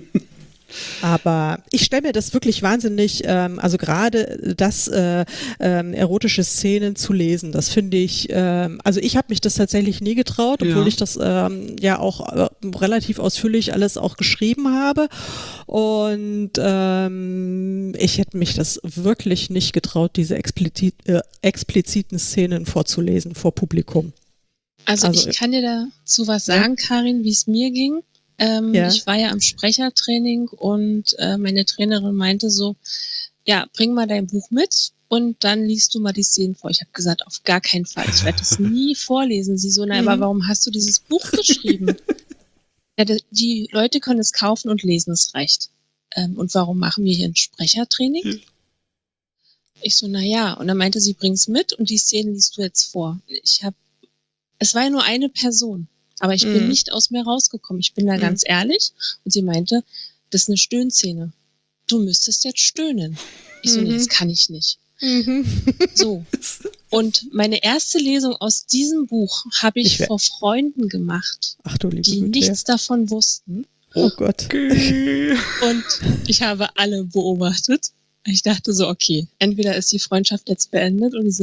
Aber ich stelle mir das wirklich wahnsinnig, ähm, also gerade das äh, ähm, erotische Szenen zu lesen, das finde ich, ähm, also ich habe mich das tatsächlich nie getraut, obwohl Ja. ich das ähm, ja auch äh, relativ ausführlich alles auch geschrieben habe und ähm, ich hätte mich das wirklich nicht getraut, diese explizit, äh, expliziten Szenen vorzulesen vor Publikum. Also, Also- ich kann dir dazu was Ja. sagen, Karin, wie es mir ging. Ähm, Ja. Ich war ja am Sprechertraining und äh, meine Trainerin meinte so, ja, bring mal dein Buch mit und dann liest du mal die Szenen vor. Ich habe gesagt, auf gar keinen Fall, ich werde es nie vorlesen. Sie so, na, Mhm. aber warum hast du dieses Buch geschrieben? Ja, die, die Leute können es kaufen und lesen, es reicht. Ähm, und warum machen wir hier ein Sprechertraining? Mhm. Ich so, na ja. Und dann meinte sie, bring's mit und die Szenen liest du jetzt vor. Ich habe, es war ja nur eine Person, aber ich bin Mhm. nicht aus mir rausgekommen. Ich bin da Mhm. ganz ehrlich. Und sie meinte, das ist eine Stöhnszene. Du müsstest jetzt stöhnen. Ich so, nee, Mhm. das kann ich nicht. Mhm. So. Und meine erste Lesung aus diesem Buch habe ich Ich wär- vor Freunden gemacht, Ach du liebe die Güte. nichts davon wussten. Oh Gott. Okay. Und ich habe alle beobachtet. Ich dachte so, okay, entweder ist die Freundschaft jetzt beendet und die sagen,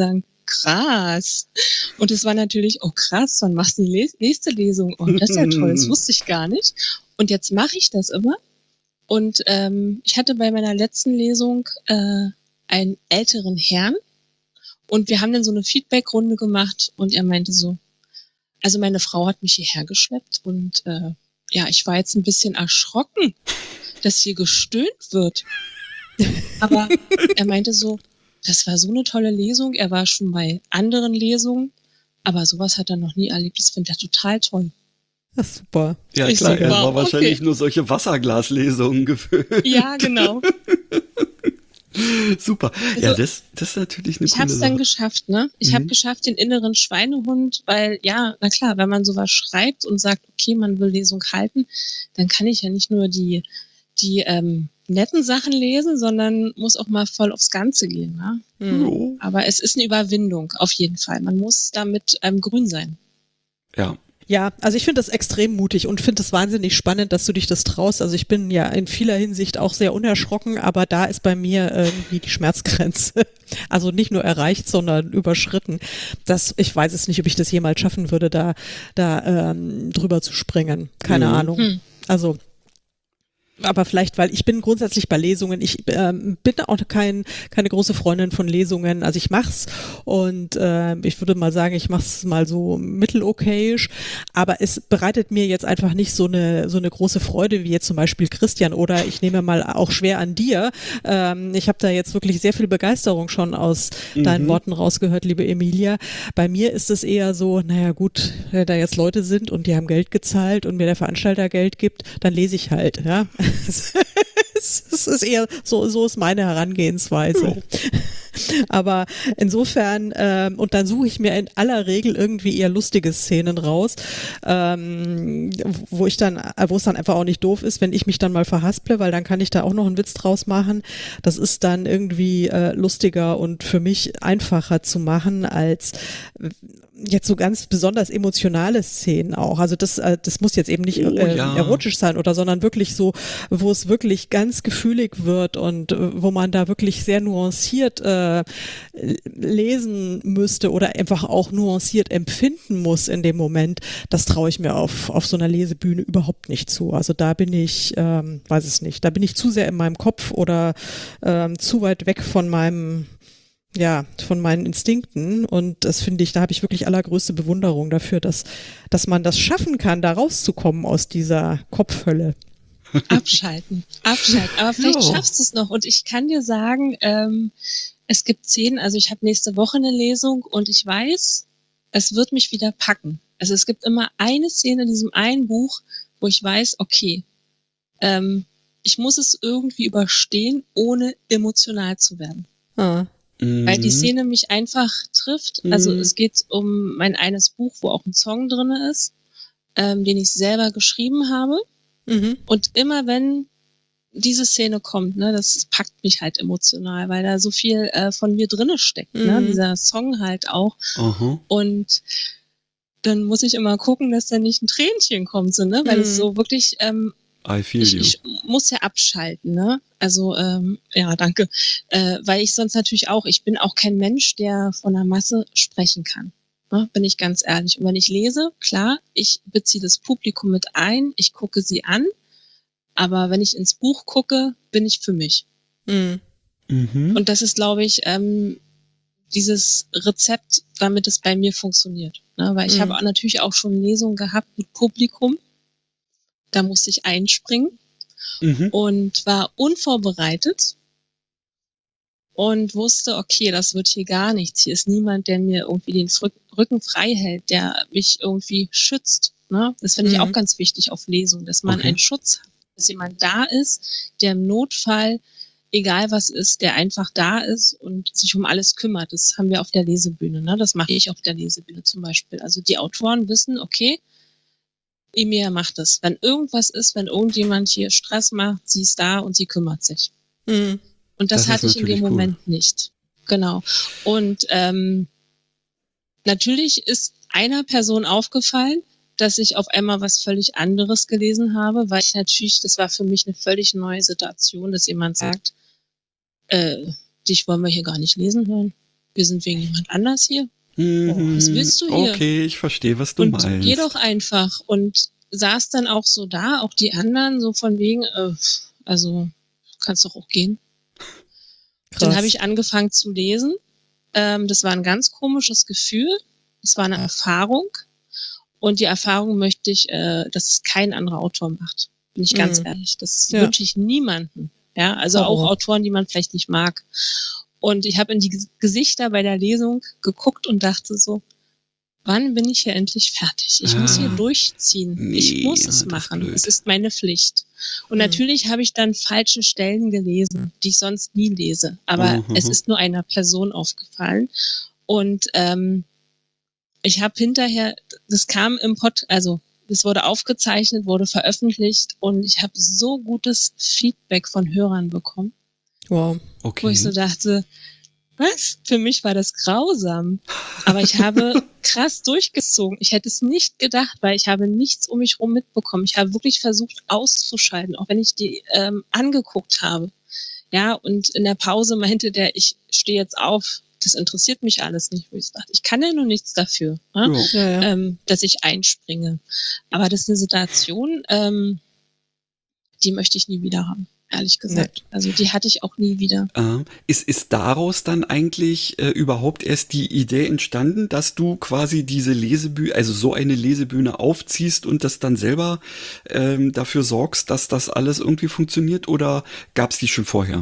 krass. Und es war natürlich, oh krass, wann machst du die Les- nächste Lesung? Oh, das ist ja toll, das wusste ich gar nicht. Und jetzt mache ich das immer. Und ähm, ich hatte bei meiner letzten Lesung äh, einen älteren Herrn und wir haben dann so eine Feedback-Runde gemacht und er meinte so, also meine Frau hat mich hierher geschleppt und äh, ja, ich war jetzt ein bisschen erschrocken, dass hier gestöhnt wird. Aber er meinte so, das war so eine tolle Lesung, er war schon bei anderen Lesungen, aber sowas hat er noch nie erlebt, das finde er total toll. Das ist super. Ja, Ich klar, so, er wow, war wahrscheinlich okay. nur solche Wasserglaslesungen gewöhnt. Ja, genau. Super. Also, ja, das, das ist natürlich eine Ich coole habe es dann Sache. geschafft, ne? Ich Mhm. habe geschafft, den inneren Schweinehund, weil ja, na klar, wenn man sowas schreibt und sagt, okay, man will Lesung halten, dann kann ich ja nicht nur die, die ähm, netten Sachen lesen, sondern muss auch mal voll aufs Ganze gehen. Ne? Mhm. Jo. Aber es ist eine Überwindung, auf jeden Fall. Man muss damit ähm, grün sein. Ja. Ja, also ich finde das extrem mutig und finde es wahnsinnig spannend, dass du dich das traust. Also ich bin ja in vieler Hinsicht auch sehr unerschrocken, aber da ist bei mir irgendwie die Schmerzgrenze. Also nicht nur erreicht, sondern überschritten. Das, ich weiß es nicht, ob ich das jemals schaffen würde, da, da ähm, drüber zu springen. Keine Mhm. Ahnung. Hm. Also aber vielleicht, weil ich bin grundsätzlich bei Lesungen, ich ähm, bin auch kein, keine große Freundin von Lesungen, also ich mach's und äh, ich würde mal sagen, ich mach's mal so mittelokayisch, aber es bereitet mir jetzt einfach nicht so eine so eine große Freude wie jetzt zum Beispiel Christian oder ich nehme mal auch schwer an dir. Ähm, ich habe da jetzt wirklich sehr viel Begeisterung schon aus Mhm. deinen Worten rausgehört, liebe Emilia. Bei mir ist es eher so, naja gut, wenn da jetzt Leute sind und die haben Geld gezahlt und mir der Veranstalter Geld gibt, dann lese ich halt, ja. Es ist eher so, so ist meine Herangehensweise. Aber insofern, ähm, und dann suche ich mir in aller Regel irgendwie eher lustige Szenen raus, ähm, wo ich dann, wo es dann einfach auch nicht doof ist, wenn ich mich dann mal verhasple, weil dann kann ich da auch noch einen Witz draus machen. Das ist dann irgendwie äh, lustiger und für mich einfacher zu machen als jetzt so ganz besonders emotionale Szenen auch. Also das, äh, das muss jetzt eben nicht Oh, äh, ja. erotisch sein oder, sondern wirklich so, wo es wirklich ganz gefühlig wird und äh, wo man da wirklich sehr nuanciert äh, lesen müsste oder einfach auch nuanciert empfinden muss in dem Moment. Das traue ich mir auf, auf so einer Lesebühne überhaupt nicht zu. Also da bin ich, ähm, weiß es nicht, da bin ich zu sehr in meinem Kopf oder ähm, zu weit weg von meinem ja, von meinen Instinkten und das finde ich, da habe ich wirklich allergrößte Bewunderung dafür, dass, dass man das schaffen kann, da rauszukommen aus dieser Kopfhölle. Abschalten, abschalten. Aber vielleicht Ja. schaffst du es noch. Und ich kann dir sagen, ähm, es gibt Szenen, also ich habe nächste Woche eine Lesung und ich weiß, es wird mich wieder packen. Also es gibt immer eine Szene in diesem einen Buch, wo ich weiß, okay, ähm, ich muss es irgendwie überstehen, ohne emotional zu werden. Ah. Weil die Mhm. Szene mich einfach trifft. Also Mhm. es geht um mein eines Buch, wo auch ein Song drinne ist, ähm, den ich selber geschrieben habe. Mhm. Und immer wenn diese Szene kommt, ne, das packt mich halt emotional, weil da so viel äh, von mir drinne steckt, ne, Mhm. dieser Song halt auch. Aha. Und dann muss ich immer gucken, dass da nicht ein Tränchen kommt, so, ne, weil Mhm. es so wirklich, ähm, I feel ich, you. ich muss ja abschalten, ne? Also, ähm, ja, danke. Äh, weil ich sonst natürlich auch, ich bin auch kein Mensch, der von der Masse sprechen kann. Ne? Bin ich ganz ehrlich. Und wenn ich lese, klar, ich beziehe das Publikum mit ein, ich gucke sie an, aber wenn ich ins Buch gucke, bin ich für mich. Mhm. Mhm. Und das ist, glaube ich, ähm, dieses Rezept, damit es bei mir funktioniert. Ne? Weil ich Mhm. habe auch natürlich auch schon Lesungen gehabt mit Publikum. Da musste ich einspringen Mhm. und war unvorbereitet und wusste, okay, das wird hier gar nichts. Hier ist niemand, der mir irgendwie den Fr- Rücken frei hält, der mich irgendwie schützt. Ne? Das finde ich Mhm. auch ganz wichtig auf Lesung, dass man Okay. einen Schutz hat, dass jemand da ist, der im Notfall, egal was ist, der einfach da ist und sich um alles kümmert. Das haben wir auf der Lesebühne. Ne? Das mache ich auf der Lesebühne zum Beispiel. Also die Autoren wissen, okay, Emilia macht es. Wenn irgendwas ist, wenn irgendjemand hier Stress macht, sie ist da und sie kümmert sich. Mhm. Und das, Das ist hatte ich in dem natürlich cool. Moment nicht. Genau. Und ähm, natürlich ist einer Person aufgefallen, dass ich auf einmal was völlig anderes gelesen habe, weil ich natürlich, das war für mich eine völlig neue Situation, dass jemand sagt, äh, dich wollen wir hier gar nicht lesen hören. wir sind wegen jemand anders hier. Mhm. Was willst du hier? Okay, ich verstehe, was du Und meinst. geh doch einfach. Und saß dann auch so da, auch die anderen, so von wegen, äh, also kannst doch auch gehen. Krass. Dann habe ich angefangen zu lesen. Ähm, das war ein ganz komisches Gefühl. Es war eine Erfahrung. Und die Erfahrung möchte ich, äh, dass es kein anderer Autor macht. Bin ich ganz Mhm. ehrlich. Das Ja. wünsche ich niemandem. Ja, also Horror. auch Autoren, die man vielleicht nicht mag. Und ich habe in die Ges- Gesichter bei der Lesung geguckt und dachte so, wann bin ich hier endlich fertig? Ich muss hier Ah. durchziehen. Nee, ich muss ja, es das ist machen. blöd. Es ist meine Pflicht. Und Mhm. natürlich habe ich dann falsche Stellen gelesen, die ich sonst nie lese. Aber Mhm. es ist nur einer Person aufgefallen. Und ähm, ich habe hinterher, das kam im Pod, also es wurde aufgezeichnet, wurde veröffentlicht und ich habe so gutes Feedback von Hörern bekommen, Wow. Okay. wo ich so dachte, was? Für mich war das grausam. Aber ich habe krass durchgezogen. Ich hätte es nicht gedacht, weil ich habe nichts um mich herum mitbekommen. Ich habe wirklich versucht auszuschalten, auch wenn ich die ähm, angeguckt habe. Ja, und in der Pause meinte der, ich stehe jetzt auf. Das interessiert mich alles nicht. Wo ich dachte, ich kann ja nur nichts dafür, ne? Ja. Ja, ja. ähm, dass ich einspringe. Aber das ist eine Situation, ähm, die möchte ich nie wieder haben, ehrlich gesagt. Also die hatte ich auch nie wieder. Ähm, ist, ist daraus dann eigentlich äh, überhaupt erst die Idee entstanden, dass du quasi diese Lesebühne, also so eine Lesebühne aufziehst und das dann selber ähm, dafür sorgst, dass das alles irgendwie funktioniert, oder gab es die schon vorher?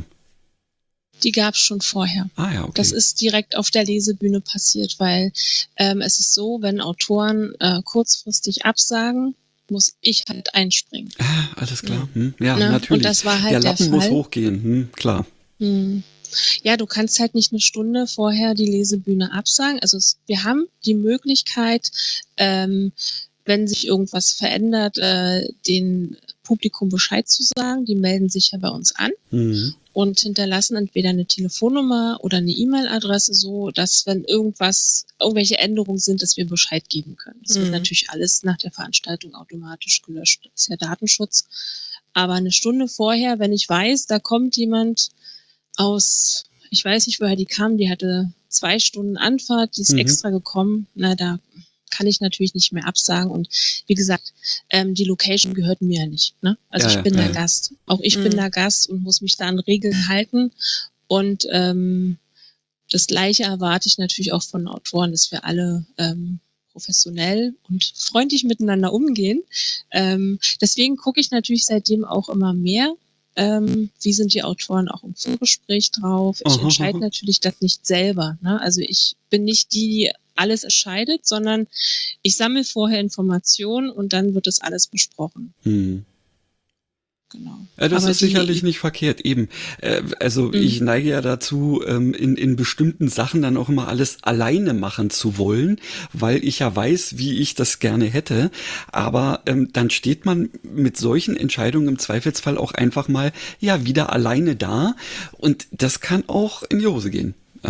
Die gab es schon vorher. Ah ja, okay. Das ist direkt auf der Lesebühne passiert, weil ähm, es ist so, wenn Autoren äh, kurzfristig absagen, muss ich halt einspringen. Ah, alles klar. Hm, ja, Ne? natürlich. Und das war halt der der Lappen muss Fall. hochgehen, hm, klar. Hm. Ja, du kannst halt nicht eine Stunde vorher die Lesebühne absagen. Also es, wir haben die Möglichkeit, ähm, wenn sich irgendwas verändert, äh, den Publikum Bescheid zu sagen. Die melden sich ja bei uns an Mhm. und hinterlassen entweder eine Telefonnummer oder eine E-Mail-Adresse, so dass, wenn irgendwas, irgendwelche Änderungen sind, dass wir Bescheid geben können. Das wird Mhm. natürlich alles nach der Veranstaltung automatisch gelöscht. Das ist ja Datenschutz. Aber eine Stunde vorher, wenn ich weiß, da kommt jemand aus, ich weiß nicht, woher die kam, die hatte zwei Stunden Anfahrt, die ist Mhm. extra gekommen, na, da kann ich natürlich nicht mehr absagen. Und wie gesagt, ähm, die Location gehört mir ja nicht. Ne? Also Ja, ich ja, bin ja, da ja. Gast. Auch ich Mhm. bin da Gast und muss mich da an Regeln halten. Und ähm, das Gleiche erwarte ich natürlich auch von Autoren, dass wir alle ähm, professionell und freundlich miteinander umgehen. Ähm, deswegen gucke ich natürlich seitdem auch immer mehr. Ähm, wie sind die Autoren auch im Vorgespräch drauf? Ich Aha, entscheide aha. natürlich das nicht selber. Ne? Also ich bin nicht die, die alles entscheidet, sondern ich sammle vorher Informationen und dann wird das alles besprochen. Hm. Genau. Ja, das Aber ist die- sicherlich nicht verkehrt, eben. Äh, also Mhm. ich neige ja dazu, ähm, in, in bestimmten Sachen dann auch immer alles alleine machen zu wollen, weil ich ja weiß, wie ich das gerne hätte. Aber ähm, dann steht man mit solchen Entscheidungen im Zweifelsfall auch einfach mal ja wieder alleine da. Und das kann auch in die Hose gehen. Ja.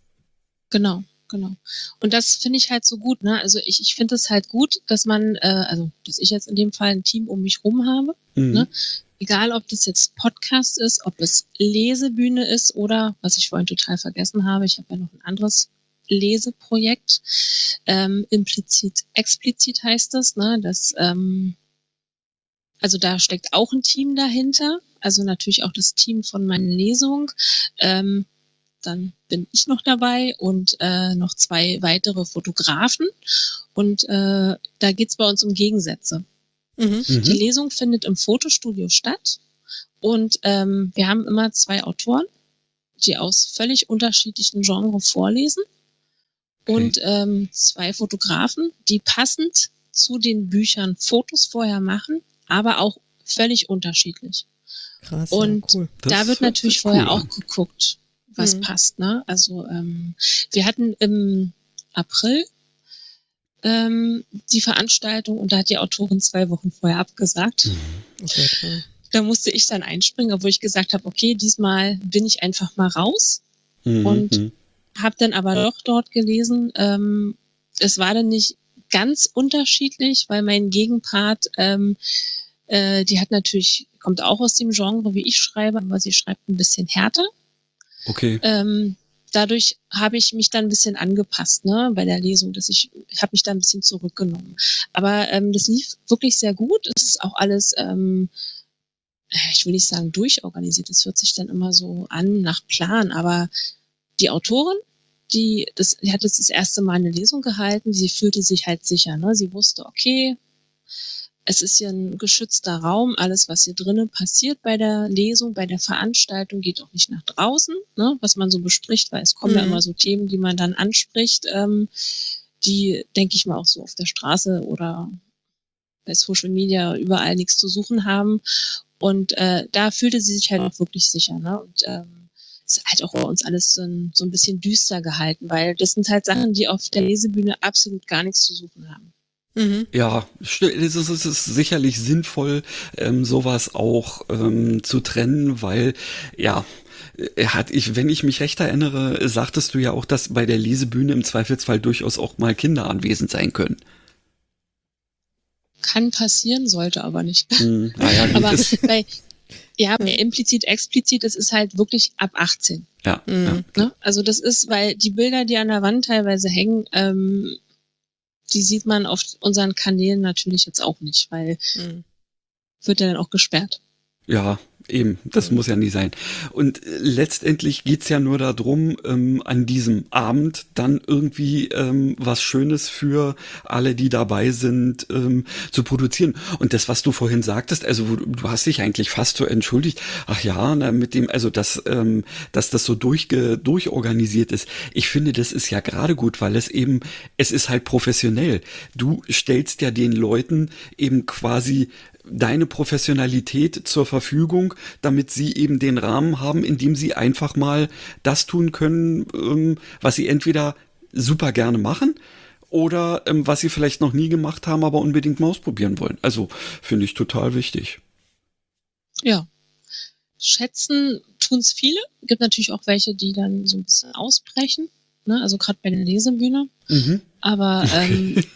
Genau, genau. Und das finde ich halt so gut, ne? Also ich, ich finde es halt gut, dass man, äh, also dass ich jetzt in dem Fall ein Team um mich rum habe. Mhm. Ne? Egal, ob das jetzt Podcast ist, ob es Lesebühne ist oder, was ich vorhin total vergessen habe, ich habe ja noch ein anderes Leseprojekt. Ähm, implizit, explizit heißt das, ne? Das, ähm, also da steckt auch ein Team dahinter. Also natürlich auch das Team von meinen Lesungen. Ähm, dann bin ich noch dabei und äh, noch zwei weitere Fotografen. Und äh, da geht's bei uns um Gegensätze. Mhm. Die Mhm. Lesung findet im Fotostudio statt. Und ähm, wir haben immer zwei Autoren, die aus völlig unterschiedlichen Genres vorlesen. Okay. Und ähm, zwei Fotografen, die passend zu den Büchern Fotos vorher machen, aber auch völlig unterschiedlich. Krass, Und ja, cool. Das da wird hört natürlich sich vorher cool auch an. geguckt, was Mhm. passt. Ne? Also ähm, wir hatten im April ähm, die Veranstaltung und da hat die Autorin zwei Wochen vorher abgesagt. Oh Gott, ja. Da musste ich dann einspringen, obwohl ich gesagt habe, okay, diesmal bin ich einfach mal raus. Mhm. Und Mhm. habe dann aber doch dort gelesen, ähm, es war dann nicht ganz unterschiedlich, weil mein Gegenpart, ähm, äh, die hat natürlich, kommt auch aus dem Genre, wie ich schreibe, aber sie schreibt ein bisschen härter. Okay. Ähm, dadurch habe ich mich dann ein bisschen angepasst, ne, bei der Lesung, dass ich, ich habe mich da ein bisschen zurückgenommen. Aber ähm, das lief wirklich sehr gut. Es ist auch alles, ähm, ich will nicht sagen durchorganisiert, das hört sich dann immer so an nach Plan, aber die Autorin, die, das, die hat jetzt das erste Mal eine Lesung gehalten, sie fühlte sich halt sicher, ne? Sie wusste, okay, es ist hier ein geschützter Raum, alles, was hier drinnen passiert bei der Lesung, bei der Veranstaltung, geht auch nicht nach draußen, ne? Was man so bespricht, weil es kommen Mhm. ja immer so Themen, die man dann anspricht, ähm, die, denke ich mal, auch so auf der Straße oder bei Social Media überall nichts zu suchen haben. Und äh, da fühlte sie sich halt auch wirklich sicher, ne? Und ähm, ist halt auch bei uns alles so ein, so ein bisschen düster gehalten, weil das sind halt Sachen, die auf der Lesebühne absolut gar nichts zu suchen haben. Mhm. Ja, st- es ist, es ist sicherlich sinnvoll, ähm, sowas auch ähm, zu trennen, weil, ja, er hat ich, wenn ich mich recht erinnere, sagtest du ja auch, dass bei der Lesebühne im Zweifelsfall durchaus auch mal Kinder anwesend sein können. Kann passieren, sollte aber nicht. Hm, naja, gut, Aber ist, bei, ja, bei implizit, explizit, das ist halt wirklich ab achtzehn. ja, Mhm. ja. Ne? Also das ist, weil die Bilder, die an der Wand teilweise hängen, ähm, die sieht man auf unseren Kanälen natürlich jetzt auch nicht, weil Mhm. wird ja dann auch gesperrt. Ja, eben, das muss ja nie sein. Und äh, letztendlich geht's ja nur darum, ähm, an diesem Abend dann irgendwie ähm, was Schönes für alle, die dabei sind, ähm, zu produzieren. Und das, was du vorhin sagtest, also wo, du du hast dich eigentlich fast so entschuldigt, ach ja, na, mit dem, also dass, ähm, dass das so durchge, durchorganisiert ist. Ich finde, das ist ja gerade gut, weil es eben, es ist halt professionell. Du stellst ja den Leuten eben quasi deine Professionalität zur Verfügung, damit sie eben den Rahmen haben, in dem sie einfach mal das tun können, ähm, was sie entweder super gerne machen oder ähm, was sie vielleicht noch nie gemacht haben, aber unbedingt mal ausprobieren wollen. Also finde ich total wichtig. Ja. Schätzen tun's viele. Gibt natürlich auch welche, die dann so ein bisschen ausbrechen, ne? Also gerade bei der Lesebühne. Mhm. Aber Okay. ähm,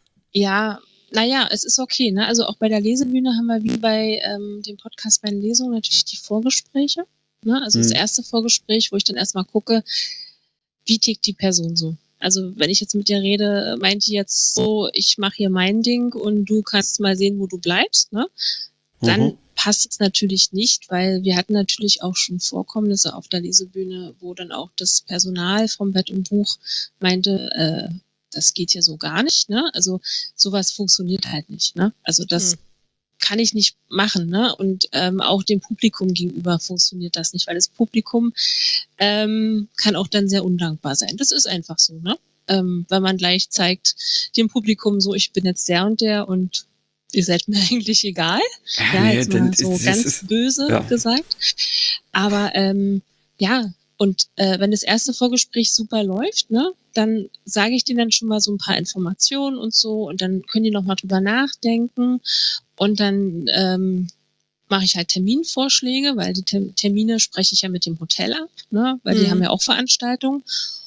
ja, naja, es ist okay, ne? Also auch bei der Lesebühne haben wir wie bei ähm, dem Podcast bei den Lesungen natürlich die Vorgespräche. Ne? Also das Mhm. erste Vorgespräch, wo ich dann erstmal gucke, wie tickt die Person so. Also wenn ich jetzt mit dir rede, meint die jetzt so, ich mache hier mein Ding und du kannst mal sehen, wo du bleibst, ne? Dann Mhm. passt es natürlich nicht, weil wir hatten natürlich auch schon Vorkommnisse auf der Lesebühne, wo dann auch das Personal vom Bett und Buch meinte, äh, das geht ja so gar nicht, ne? Also sowas funktioniert halt nicht, ne? Also das Hm. kann ich nicht machen, ne? Und ähm, auch dem Publikum gegenüber funktioniert das nicht, weil das Publikum ähm, kann auch dann sehr undankbar sein. Das ist einfach so, ne? Ähm, weil man gleich zeigt dem Publikum so, ich bin jetzt der und der und ihr seid mir eigentlich egal. Ja, Ja, nee, jetzt denn mal so es ganz ist, böse ja. gesagt. Aber ähm, ja, und äh, wenn das erste Vorgespräch super läuft, ne, dann sage ich denen dann schon mal so ein paar Informationen und so und dann können die noch mal drüber nachdenken und dann ähm, mache ich halt Terminvorschläge, weil die Tem- Termine spreche ich ja mit dem Hotel ab, ne, weil die Mhm. haben ja auch Veranstaltungen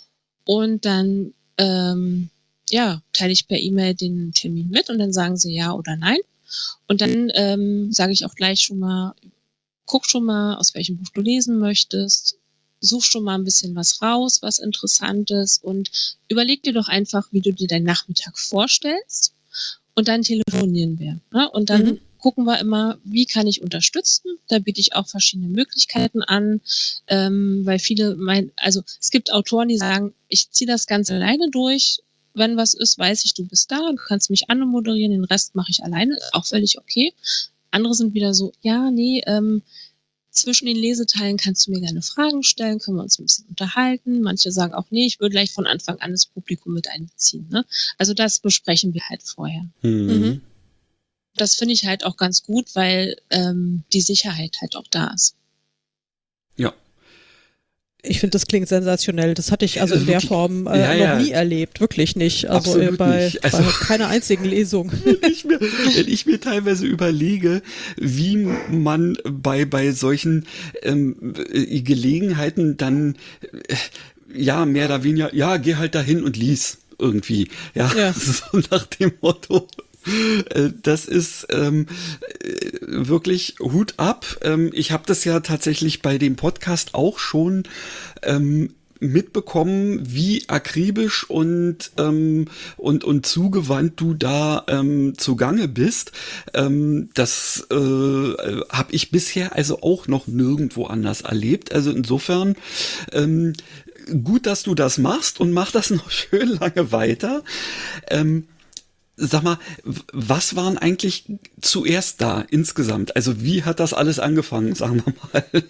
und dann ähm, ja, teile ich per E-Mail den Termin mit und dann sagen sie ja oder nein. Und dann ähm, sage ich auch gleich schon mal, guck schon mal, aus welchem Buch du lesen möchtest, such schon mal ein bisschen was raus, was Interessantes und überleg dir doch einfach, wie du dir deinen Nachmittag vorstellst und dann telefonieren wir. Ne? Und dann Mhm. gucken wir immer, wie kann ich unterstützen. Da biete ich auch verschiedene Möglichkeiten an, ähm, weil viele meinen, also es gibt Autoren, die sagen, ich ziehe das Ganze alleine durch. Wenn was ist, weiß ich, du bist da, du kannst mich anmoderieren, den Rest mache ich alleine, ist auch völlig okay. Andere sind wieder so, ja, nee, ähm, zwischen den Leseteilen kannst du mir gerne Fragen stellen, können wir uns ein bisschen unterhalten. Manche sagen auch, nee, ich würde gleich von Anfang an das Publikum mit einbeziehen. Ne? Also das besprechen wir halt vorher. Mhm. Mhm. Das finde ich halt auch ganz gut, weil ähm, die Sicherheit halt auch da ist. Ja. Ich finde, das klingt sensationell. Das hatte ich also in der Wirklich? Form äh, Ja, noch ja. nie erlebt. Wirklich nicht. Also äh, Absolut bei, nicht. Also- bei keiner einzigen Lesung. Wenn ich mir, wenn ich mir teilweise überlege, wie man bei, bei solchen ähm, äh, Gelegenheiten dann, äh, ja, mehr oder weniger, ja, geh halt dahin und lies irgendwie. Ja, Ja. so nach dem Motto. Äh, Das ist ähm, äh, wirklich Hut ab. Ähm, ich habe das ja tatsächlich bei dem Podcast auch schon ähm, mitbekommen, wie akribisch und ähm, und und zugewandt du da ähm, zugange bist. Ähm, das äh, habe ich bisher also auch noch nirgendwo anders erlebt. Also insofern ähm, gut, dass du das machst und mach das noch schön lange weiter. Ähm, Sag mal, was waren eigentlich zuerst da insgesamt? Also wie hat das alles angefangen, sagen wir mal?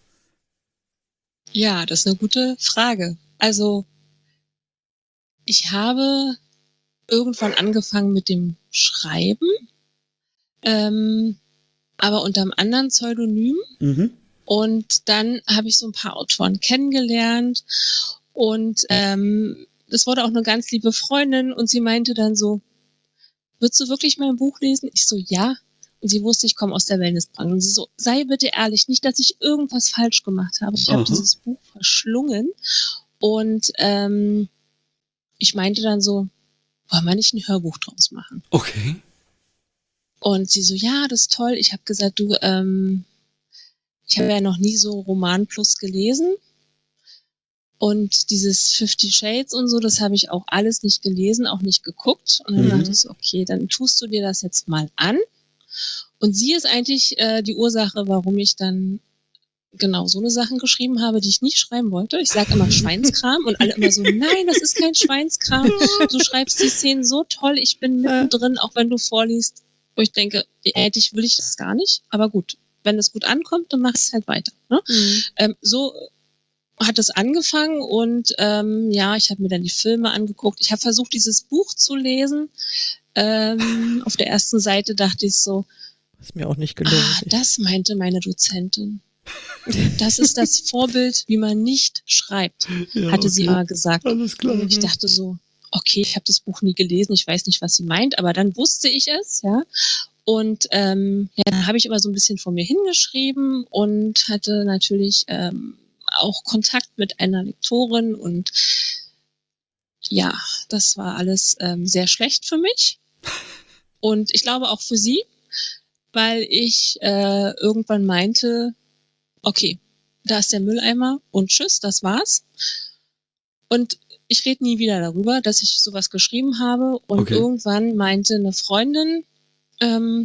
Ja, das ist eine gute Frage. Also ich habe irgendwann angefangen mit dem Schreiben, ähm, aber unter einem anderen Pseudonym. Mhm. Und dann habe ich so ein paar Autoren kennengelernt und ähm, es wurde auch eine ganz liebe Freundin und sie meinte dann so, würdest du wirklich mein Buch lesen? Ich so, ja. Und sie wusste, ich komme aus der Wellnessbranche. Und sie so, sei bitte ehrlich, nicht, dass ich irgendwas falsch gemacht habe. Ich habe dieses Buch verschlungen. Und ähm, ich meinte dann so, wollen wir nicht ein Hörbuch draus machen? Okay. Und sie so, ja, das ist toll. Ich habe gesagt, du, ähm, ich habe ja noch nie so Roman Plus gelesen. Und dieses Fifty Shades und so, das habe ich auch alles nicht gelesen, auch nicht geguckt. Und dann Mhm. dachte ich so, okay, dann tust du dir das jetzt mal an. Und sie ist eigentlich äh, die Ursache, warum ich dann genau so eine Sachen geschrieben habe, die ich nicht schreiben wollte. Ich sage immer Schweinskram und alle immer so, nein, das ist kein Schweinskram. Du schreibst die Szenen so toll, ich bin mittendrin, auch wenn du vorliest. Wo ich denke, eigentlich will ich das gar nicht. Aber gut, wenn es gut ankommt, dann mach ich es halt weiter. Ne? Mhm. Ähm, so hat es angefangen und ähm, ja, ich habe mir dann die Filme angeguckt. Ich habe versucht, dieses Buch zu lesen. Ähm, auf der ersten Seite dachte ich so, Ist mir auch nicht gelungen. ah, das meinte meine Dozentin. Das ist das Vorbild, wie man nicht schreibt, Ja, hatte sie okay. immer gesagt. Alles klar. Und ich dachte so, okay, ich habe das Buch nie gelesen, ich weiß nicht, was sie meint, aber dann wusste ich es, ja. Und ähm, ja, dann habe ich immer so ein bisschen vor mir hingeschrieben und hatte natürlich ähm, auch Kontakt mit einer Lektorin und ja, das war alles ähm, sehr schlecht für mich und ich glaube auch für sie, weil ich äh, irgendwann meinte, okay, da ist der Mülleimer und tschüss, das war's. Und ich rede nie wieder darüber, dass ich sowas geschrieben habe und Okay. irgendwann meinte eine Freundin, ähm,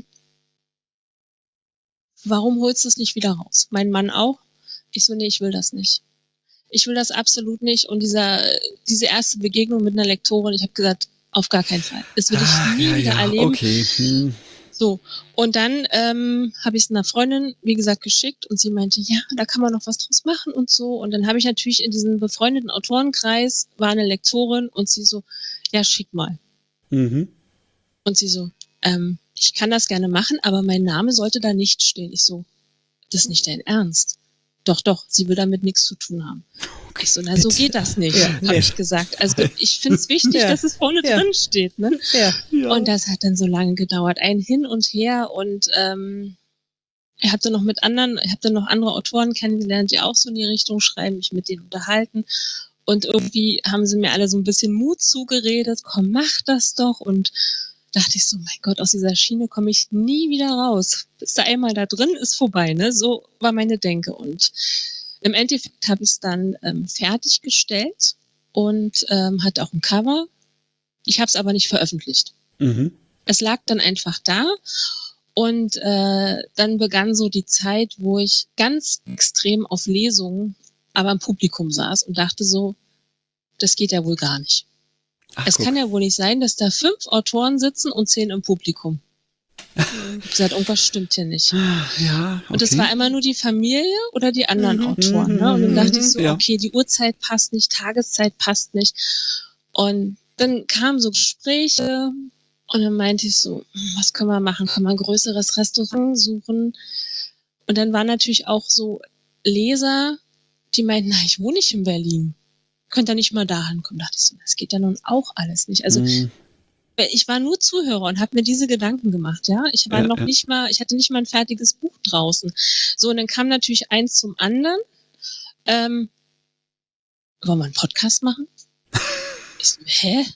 warum holst du es nicht wieder raus? Mein Mann auch. Ich so, nee, ich will das nicht. Ich will das absolut nicht. Und dieser, diese erste Begegnung mit einer Lektorin, ich habe gesagt, auf gar keinen Fall. Das will ich Ah, nie ja, wieder ja, erleben. okay. Hm. So, und dann ähm, habe ich es einer Freundin, wie gesagt, geschickt und sie meinte, ja, da kann man noch was draus machen und so. Und dann habe ich natürlich in diesem befreundeten Autorenkreis, war eine Lektorin und sie so, ja, schick mal. Mhm. Und sie so, ähm, ich kann das gerne machen, aber mein Name sollte da nicht stehen. Ich so, das ist nicht dein Ernst. Doch, doch, sie will damit nichts zu tun haben. Ich so, na, so geht das nicht, Ja, habe nee. ich gesagt. Also ich finde es wichtig, Ja. dass es vorne Ja. drin steht. Ne? Ja. Ja. Und das hat dann so lange gedauert, ein Hin und Her. Und ähm, ich habe dann noch mit anderen, ich habe dann noch andere Autoren kennengelernt, die auch so in die Richtung schreiben, mich mit denen unterhalten. Und irgendwie haben sie mir alle so ein bisschen Mut zugeredet, komm, mach das doch. Und dachte ich so, mein Gott, aus dieser Schiene komme ich nie wieder raus. Bist du einmal da drin, ist vorbei. Ne? So war meine Denke. Und im Endeffekt habe ich es dann ähm, fertiggestellt und ähm, hatte auch ein Cover. Ich habe es aber nicht veröffentlicht. Mhm. Es lag dann einfach da und äh, dann begann so die Zeit, wo ich ganz extrem auf Lesungen, aber im Publikum saß und dachte so, das geht ja wohl gar nicht. Ach, Es guck. kann ja wohl nicht sein, dass da fünf Autoren sitzen und zehn im Publikum. Ich habe gesagt, irgendwas stimmt hier nicht. Ja, okay. Und es war immer nur die Familie oder die anderen Mhm. Autoren. Ne? Und dann dachte ich so, Ja. okay, die Uhrzeit passt nicht, Tageszeit passt nicht. Und dann kamen so Gespräche und dann meinte ich so, was können wir machen? Können wir ein größeres Restaurant suchen? Und dann waren natürlich auch so Leser, die meinten, na, ich wohne nicht in Berlin. Könnt ihr nicht mal da hinkommen? Da dachte ich so, das geht ja nun auch alles nicht. Also Mhm. ich war nur Zuhörer und habe mir diese Gedanken gemacht, ja. Ich war Ja, noch ja. nicht mal, ich hatte nicht mal ein fertiges Buch draußen. So, und dann kam natürlich eins zum anderen. Ähm, wollen wir einen Podcast machen? Ich so, hä?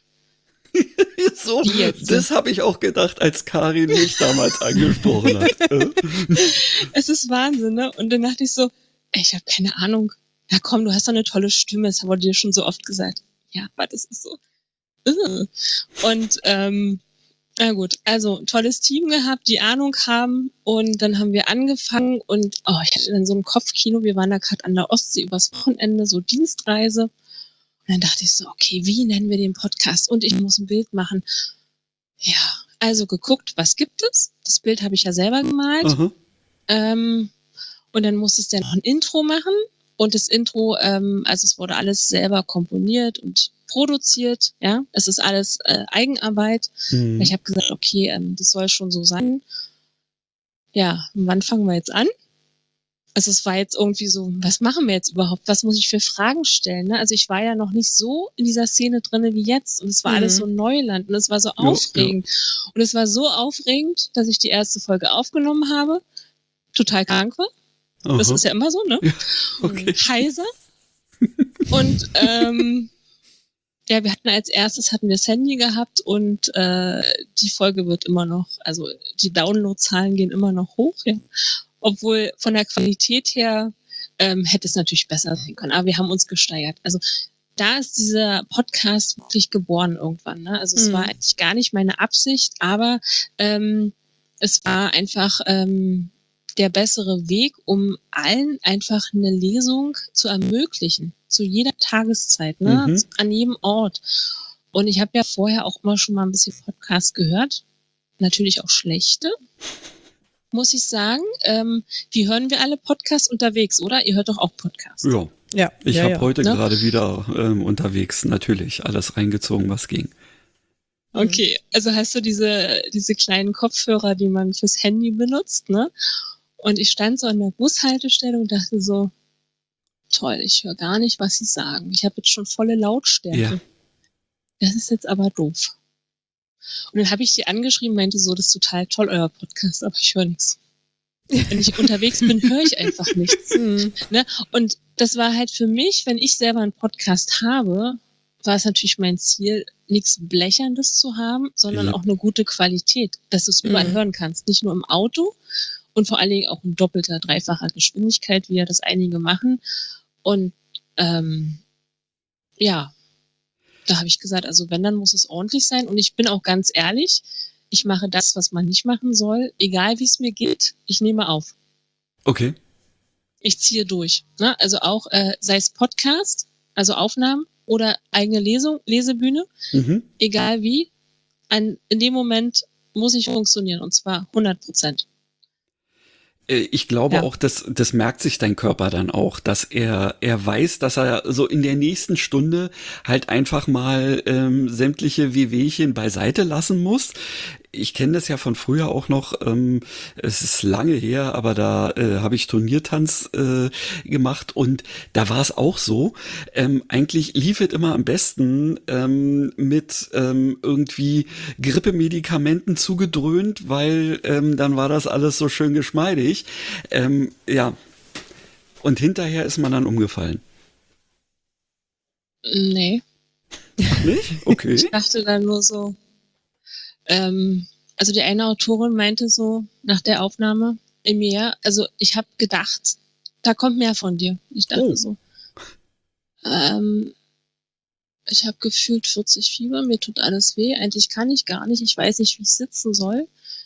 So, Wie jetzt? das habe ich auch gedacht, als Karin mich damals angesprochen hat. Äh? Es ist Wahnsinn, ne? Und dann dachte ich so, ey, ich habe keine Ahnung. ja komm, du hast doch eine tolle Stimme, das wurde dir schon so oft gesagt. Ja, aber das ist so. Und ähm, na gut, also tolles Team gehabt, die Ahnung haben und dann haben wir angefangen und oh, ich hatte dann so ein Kopfkino, wir waren da gerade an der Ostsee übers Wochenende, so Dienstreise und dann dachte ich so, okay, wie nennen wir den Podcast und ich muss ein Bild machen. Ja, also geguckt, was gibt es? Das Bild habe ich ja selber gemalt Aha. ähm, und dann musstest du ja noch ein Intro machen und das Intro, ähm, also es wurde alles selber komponiert und produziert, ja, es ist alles äh, Eigenarbeit. Hm. Ich habe gesagt, okay, ähm, das soll schon so sein. Ja, und wann fangen wir jetzt an? Also es war jetzt irgendwie so, was machen wir jetzt überhaupt? Was muss ich für Fragen stellen? Ne? Also ich war ja noch nicht so in dieser Szene drinne wie jetzt und es war Mhm. alles so Neuland und es war so Ja, aufregend. Und es war so aufregend, dass ich die erste Folge aufgenommen habe, total krank war. Das Aha. ist ja immer so, ne? Ja, okay. Heiser. Und ähm, ja, wir hatten als erstes hatten wir das Handy gehabt und äh, die Folge wird immer noch, also die Downloadzahlen gehen immer noch hoch, ja. Obwohl von der Qualität her ähm, hätte es natürlich besser sein können. Aber wir haben uns gesteigert. Also da ist dieser Podcast wirklich geboren irgendwann. Ne? Also es Mhm. war eigentlich gar nicht meine Absicht, aber ähm, es war einfach ähm, der bessere Weg, um allen einfach eine Lesung zu ermöglichen. Zu jeder Tageszeit, ne? Mhm. An jedem Ort. Und ich habe ja vorher auch immer schon mal ein bisschen Podcast gehört. Natürlich auch schlechte, muss ich sagen. Ähm, wie hören wir alle Podcasts unterwegs, oder? Ihr hört doch auch Podcasts. Ja, Ja, ich ja, habe ja. heute Ne? gerade wieder ähm, unterwegs natürlich alles reingezogen, was ging. Okay, also hast du diese, diese kleinen Kopfhörer, die man fürs Handy benutzt, ne? Und ich stand so an der Bushaltestelle und dachte so, toll, ich höre gar nicht, was sie sagen. Ich habe jetzt schon volle Lautstärke. Ja. Das ist jetzt aber doof. Und dann habe ich sie angeschrieben, meinte so, das ist total toll, euer Podcast, aber ich höre nichts. Wenn ich unterwegs bin, höre ich einfach nichts. Mhm. Ne? Und das war halt für mich, wenn ich selber einen Podcast habe, war es natürlich mein Ziel, nichts Blecherndes zu haben, sondern Ja. auch eine gute Qualität, dass du es überall Mhm. hören kannst. Nicht nur im Auto und vor allen Dingen auch in doppelter, dreifacher Geschwindigkeit, wie ja das einige machen. Und ähm, ja, da habe ich gesagt, also wenn, dann muss es ordentlich sein. Und ich bin auch ganz ehrlich, ich mache das, was man nicht machen soll, egal wie es mir geht, ich nehme auf. Okay. Ich ziehe durch. Ne? Also auch, äh, sei es Podcast, also Aufnahmen oder eigene Lesung, Lesebühne, Mhm. egal wie, an, in dem Moment muss ich funktionieren und zwar hundert Prozent. Äh, Ich glaube Ja. auch, dass das merkt sich dein Körper dann auch, dass er er weiß, dass er so in der nächsten Stunde halt einfach mal ähm, sämtliche Wehwehchen beiseite lassen muss. Ich kenne das ja von früher auch noch. Ähm, es ist lange her, aber da äh, habe ich Turniertanz äh, gemacht und da war es auch so. Ähm, eigentlich lief es immer am besten ähm, mit ähm, irgendwie Grippemedikamenten zugedröhnt, weil ähm, dann war das alles so schön geschmeidig. Ähm, ja. Und hinterher ist man dann umgefallen. Nee, Nicht? Okay. ich dachte dann nur so, ähm, also die eine Autorin meinte so nach der Aufnahme in mir, also ich habe gedacht, da kommt mehr von dir. Ich dachte Oh. so, ähm, ich habe gefühlt vierzig Fieber, mir tut alles weh, eigentlich kann ich gar nicht, ich weiß nicht, wie ich sitzen soll.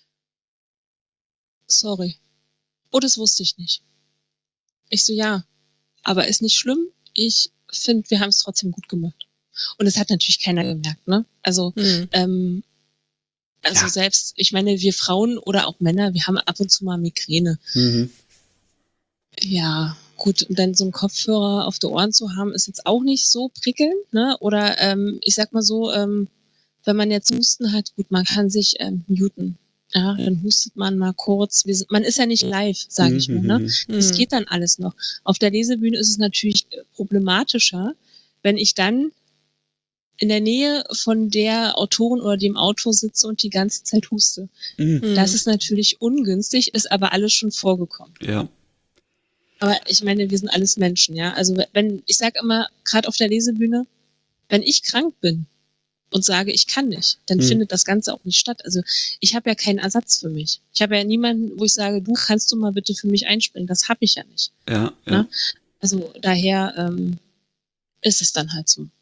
Sorry. Oh, das wusste ich nicht. Ich so, ja, aber ist nicht schlimm. Ich finde, wir haben es trotzdem gut gemacht. Und es hat natürlich keiner gemerkt, ne? Also, Mhm. ähm, also Ja. selbst, ich meine, wir Frauen oder auch Männer, wir haben ab und zu mal Migräne. Mhm. Ja, gut, und dann so einen Kopfhörer auf die Ohren zu haben, ist jetzt auch nicht so prickelnd, ne? Oder ähm, ich sag mal so, ähm, wenn man jetzt Husten hat, gut, man kann sich ähm, muten. Ja, dann hustet man mal kurz. Wir sind, man ist ja nicht live, sage ich mal, ne? Mhm. Das Mhm. geht dann alles noch. Auf der Lesebühne ist es natürlich äh, problematischer, wenn ich dann in der Nähe von der Autorin oder dem Autor sitze und die ganze Zeit huste. Mhm. Mhm. Das ist natürlich ungünstig, ist aber alles schon vorgekommen. Ja. Aber ich meine, wir sind alles Menschen, ja. Also wenn, ich sage immer, gerade auf der Lesebühne, wenn ich krank bin und sage, ich kann nicht, dann Mhm. findet das Ganze auch nicht statt. Also ich habe ja keinen Ersatz für mich. Ich habe ja niemanden, wo ich sage, du kannst du mal bitte für mich einspringen. Das habe ich ja nicht. Ja. Ja. Ja. Also daher ähm, ist es dann halt so.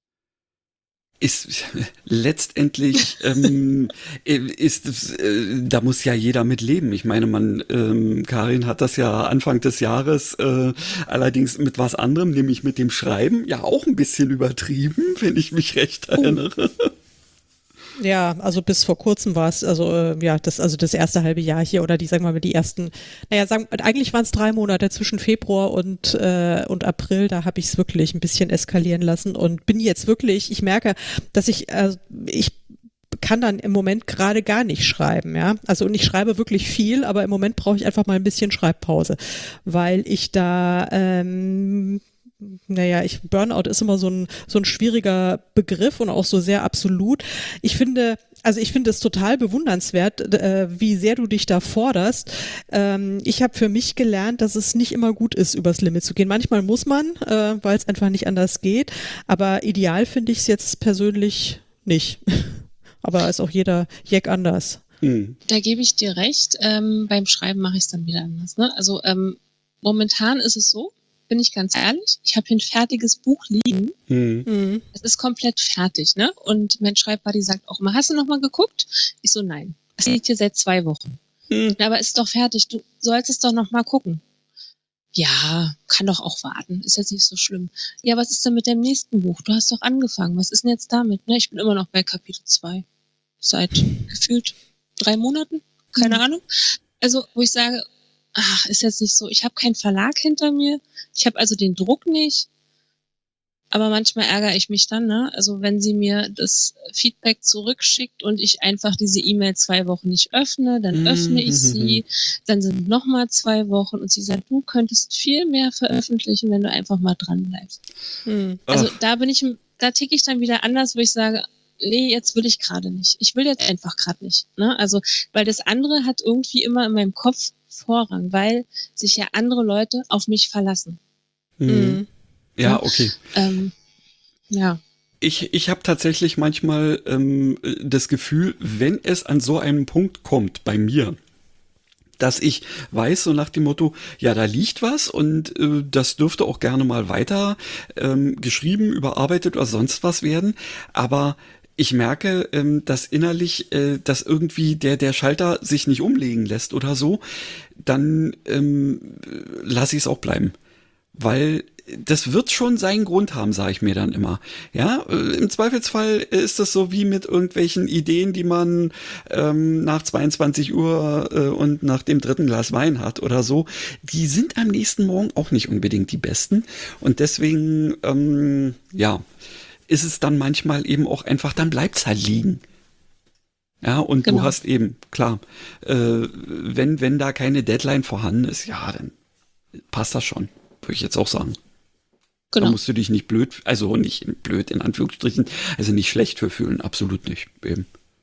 Ist letztendlich ähm, ist äh, da muss ja jeder mit leben. Ich meine, man ähm, Karin hat das ja Anfang des Jahres äh, allerdings mit was anderem, nämlich mit dem Schreiben, ja auch ein bisschen übertrieben, wenn ich mich recht erinnere. Oh. Ja, also bis vor kurzem war es, also äh, ja, das also das erste halbe Jahr hier oder die, sagen wir mal, die ersten, naja, sagen, eigentlich waren es drei Monate zwischen Februar und äh, und April, da habe ich es wirklich ein bisschen eskalieren lassen und bin jetzt wirklich, ich merke, dass ich, äh, ich kann dann im Moment gerade gar nicht schreiben, ja. Also und ich schreibe wirklich viel, aber im Moment brauche ich einfach mal ein bisschen Schreibpause, weil ich da ähm, naja, ich, Burnout ist immer so ein, so ein schwieriger Begriff und auch so sehr absolut. Ich finde, also ich finde es total bewundernswert, äh, wie sehr du dich da forderst. Ähm, ich habe für mich gelernt, dass es nicht immer gut ist, übers Limit zu gehen. Manchmal muss man, äh, weil es einfach nicht anders geht. Aber ideal finde ich es jetzt persönlich nicht. Aber ist auch jeder Jack anders. Mhm. Da gebe ich dir recht. Ähm, beim Schreiben mache ich es dann wieder anders. Ne? Also ähm, momentan ist es so, bin ich ganz ehrlich, ich habe hier ein fertiges Buch liegen. Mhm. Es ist komplett fertig, ne? Und mein Schreibbuddy sagt auch immer, hast du noch mal geguckt? Ich so, nein. Es liegt hier seit zwei Wochen. Mhm. Aber es ist doch fertig, du solltest doch noch mal gucken. Ja, kann doch auch warten, ist jetzt nicht so schlimm. Ja, was ist denn mit dem nächsten Buch? Du hast doch angefangen, was ist denn jetzt damit? Ne? Ich bin immer noch bei Kapitel zwei. Seit gefühlt drei Monaten, keine mhm. Ahnung. Also, wo ich sage, ach, ist jetzt nicht so, ich habe keinen Verlag hinter mir, ich habe also den Druck nicht, aber manchmal ärgere ich mich dann, ne? Also wenn sie mir das Feedback zurückschickt und ich einfach diese E-Mail zwei Wochen nicht öffne, dann mm-hmm. öffne ich sie, dann sind nochmal zwei Wochen und sie sagt, du könntest viel mehr veröffentlichen, wenn du einfach mal dran bleibst. Mm. Also da bin ich, da ticke ich dann wieder anders, wo ich sage, nee, jetzt will ich gerade nicht. Ich will jetzt einfach gerade nicht, ne? Also, weil das andere hat irgendwie immer in meinem Kopf Vorrang, weil sich ja andere Leute auf mich verlassen. Mhm. Ja, ja, okay. Ähm, ja. Ich, ich habe tatsächlich manchmal ähm, das Gefühl, wenn es an so einen Punkt kommt bei mir, dass ich weiß, so nach dem Motto, ja, da liegt was und äh, das dürfte auch gerne mal weiter ähm, geschrieben, überarbeitet oder sonst was werden, aber ich merke, ähm, dass innerlich, äh, dass irgendwie der der Schalter sich nicht umlegen lässt oder so, dann ähm, lasse ich es auch bleiben. Weil das wird schon seinen Grund haben, sage ich mir dann immer. Ja, äh, im Zweifelsfall ist das so wie mit irgendwelchen Ideen, die man ähm, nach zweiundzwanzig Uhr äh, und nach dem dritten Glas Wein hat oder so. Die sind am nächsten Morgen auch nicht unbedingt die besten. Und deswegen, ähm, ja, ist es dann manchmal eben auch einfach, dann bleibt's halt liegen. Ja, und genau. Du hast eben, klar, äh, wenn, wenn da keine Deadline vorhanden ist, ja, dann passt das schon, würde ich jetzt auch sagen. Genau. Da musst du dich nicht blöd, also nicht blöd in Anführungsstrichen, also nicht schlecht für fühlen, absolut nicht, eben.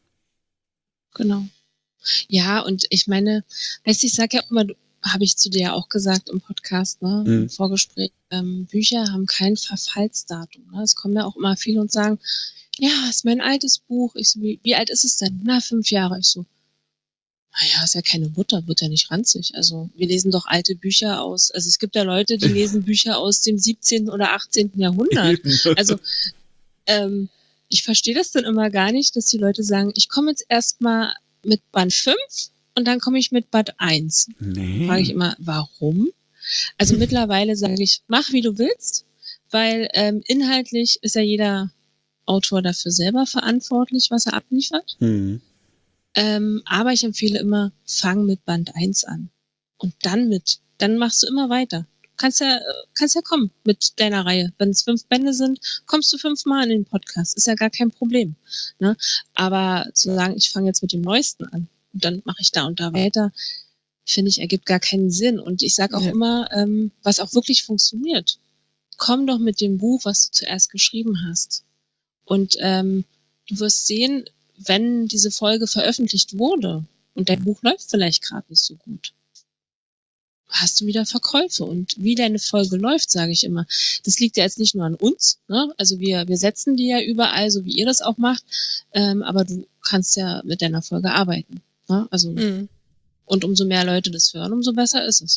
Genau. Ja, und ich meine, weißt du, ich sage ja immer, habe ich zu dir ja auch gesagt im Podcast, ne, mhm. im Vorgespräch, ähm, Bücher haben kein Verfallsdatum. Ne? Es kommen ja auch immer viele und sagen, ja, ist mein altes Buch. Ich so, wie, wie alt ist es denn? Na, fünf Jahre. Ich so, naja, ist ja keine Butter, wird ja nicht ranzig. Also wir lesen doch alte Bücher aus, also es gibt ja Leute, die lesen Bücher aus dem siebzehnten oder achtzehnten Jahrhundert. Also ähm, ich verstehe das dann immer gar nicht, dass die Leute sagen, ich komme jetzt erstmal mit Band fünf und dann komme ich mit Band eins. Nee. Frage ich immer, warum? Also mittlerweile sage ich, mach wie du willst, weil ähm, inhaltlich ist ja jeder Autor dafür selber verantwortlich, was er abliefert. Mhm. Ähm, aber ich empfehle immer, fang mit Band eins an. Und dann mit, dann machst du immer weiter. Du kannst ja, kannst ja kommen mit deiner Reihe. Wenn es fünf Bände sind, kommst du fünfmal in den Podcast. Ist ja gar kein Problem. Ne? Aber zu sagen, ich fange jetzt mit dem Neuesten an und dann mache ich da und da weiter, finde ich, ergibt gar keinen Sinn. Und ich sage auch ja. immer, ähm, was auch wirklich funktioniert. Komm doch mit dem Buch, was du zuerst geschrieben hast. Und ähm, du wirst sehen, wenn diese Folge veröffentlicht wurde und dein Buch läuft vielleicht gerade nicht so gut, hast du wieder Verkäufe. Und wie deine Folge läuft, sage ich immer, das liegt ja jetzt nicht nur an uns, ne? Also wir wir setzen die ja überall, so wie ihr das auch macht, ähm, aber du kannst ja mit deiner Folge arbeiten. Ne? Also mhm. Und umso mehr Leute das hören, umso besser ist es.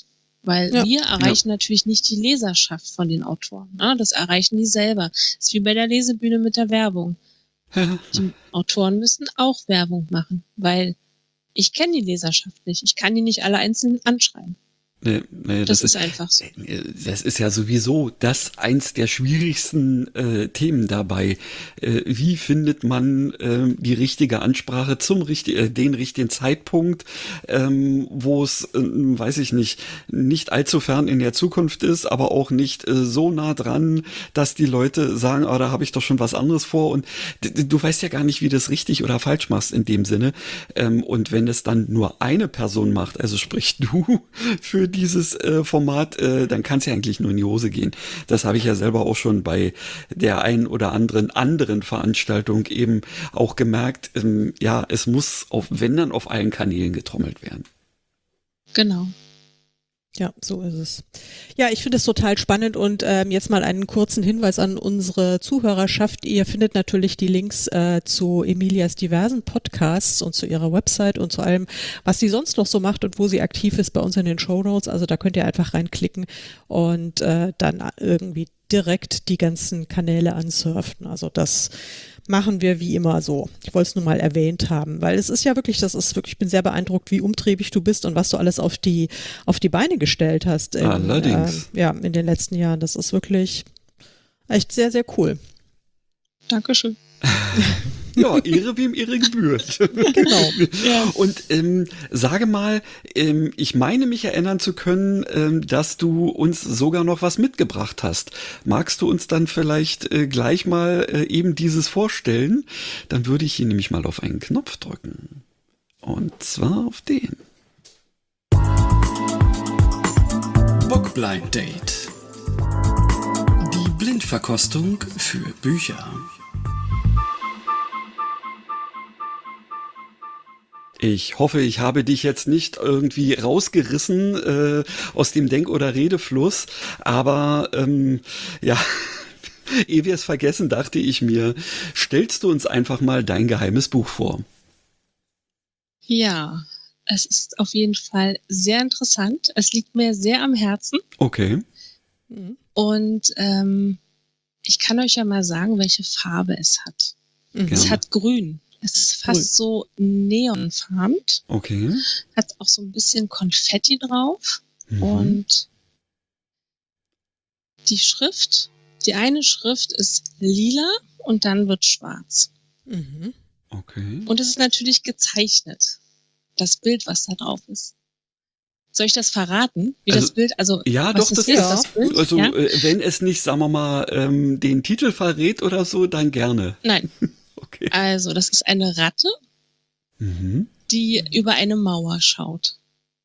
Weil Ja. wir erreichen ja. natürlich nicht die Leserschaft von den Autoren. Ne? Das erreichen die selber. Das ist wie bei der Lesebühne mit der Werbung. Die Autoren müssen auch Werbung machen, weil ich kenne die Leserschaft nicht. Ich kann die nicht alle einzeln anschreiben. Nee, nee, das, das ist ist einfach so. Das ist ja sowieso das eins der schwierigsten äh, Themen dabei. Äh, wie findet man äh, die richtige Ansprache zum richtigen, äh, den richtigen Zeitpunkt, ähm, wo es, äh, weiß ich nicht, nicht allzu fern in der Zukunft ist, aber auch nicht äh, so nah dran, dass die Leute sagen, ah, da habe ich doch schon was anderes vor. Und d- du weißt ja gar nicht, wie du das richtig oder falsch machst in dem Sinne. Ähm, und wenn es dann nur eine Person macht, also sprich du für dieses äh, Format, äh, dann kann es ja eigentlich nur in die Hose gehen. Das habe ich ja selber auch schon bei der einen oder anderen anderen Veranstaltung eben auch gemerkt. Ähm, ja, es muss auf, wenn dann auf allen Kanälen getrommelt werden. Genau. Ja, so ist es. Ja, ich finde es total spannend und ähm, jetzt mal einen kurzen Hinweis an unsere Zuhörerschaft. Ihr findet natürlich die Links äh, zu Emilias diversen Podcasts und zu ihrer Website und zu allem, was sie sonst noch so macht und wo sie aktiv ist bei uns in den Shownotes. Also da könnt ihr einfach reinklicken und äh, dann irgendwie direkt die ganzen Kanäle ansurfen. Also das machen wir wie immer so. Ich wollte es nur mal erwähnt haben, weil es ist ja wirklich, das ist wirklich, ich bin sehr beeindruckt, wie umtriebig du bist und was du alles auf die auf die Beine gestellt hast. In, Allerdings. Äh, ja, in den letzten Jahren. Das ist wirklich echt sehr, sehr cool. Dankeschön. Ja, Ehre wem Ehre gebührt. Genau. Ja. Und ähm, sage mal, ähm, ich meine mich erinnern zu können, ähm, dass du uns sogar noch was mitgebracht hast. Magst du uns dann vielleicht äh, gleich mal äh, eben dieses vorstellen? Dann würde ich hier nämlich mal auf einen Knopf drücken. Und zwar auf den. Bookblind Date. Die Blindverkostung für Bücher. Ich hoffe, ich habe dich jetzt nicht irgendwie rausgerissen äh, aus dem Denk- oder Redefluss, aber ähm, ja, ehe wir es vergessen, dachte ich mir, stellst du uns einfach mal dein geheimes Buch vor? Ja, es ist auf jeden Fall sehr interessant. Es liegt mir sehr am Herzen. Okay. Und ähm, ich kann euch ja mal sagen, welche Farbe es hat. Mhm. Es Gerne. hat grün. Es ist fast Cool. so neonfarben. Okay. Hat auch so ein bisschen Konfetti drauf. Mhm. Und die Schrift, die eine Schrift ist lila und dann wird schwarz. Mhm. Okay. Und es ist natürlich gezeichnet. Das Bild, was da drauf ist. Soll ich das verraten? Wie Also, das Bild, also Ja, was doch, das ist, ist, das Bild? also ja? äh, wenn es nicht, sagen wir mal, ähm, den Titel verrät oder so, dann gerne. Nein, Okay. also das ist eine Ratte, Mhm. die über eine Mauer schaut.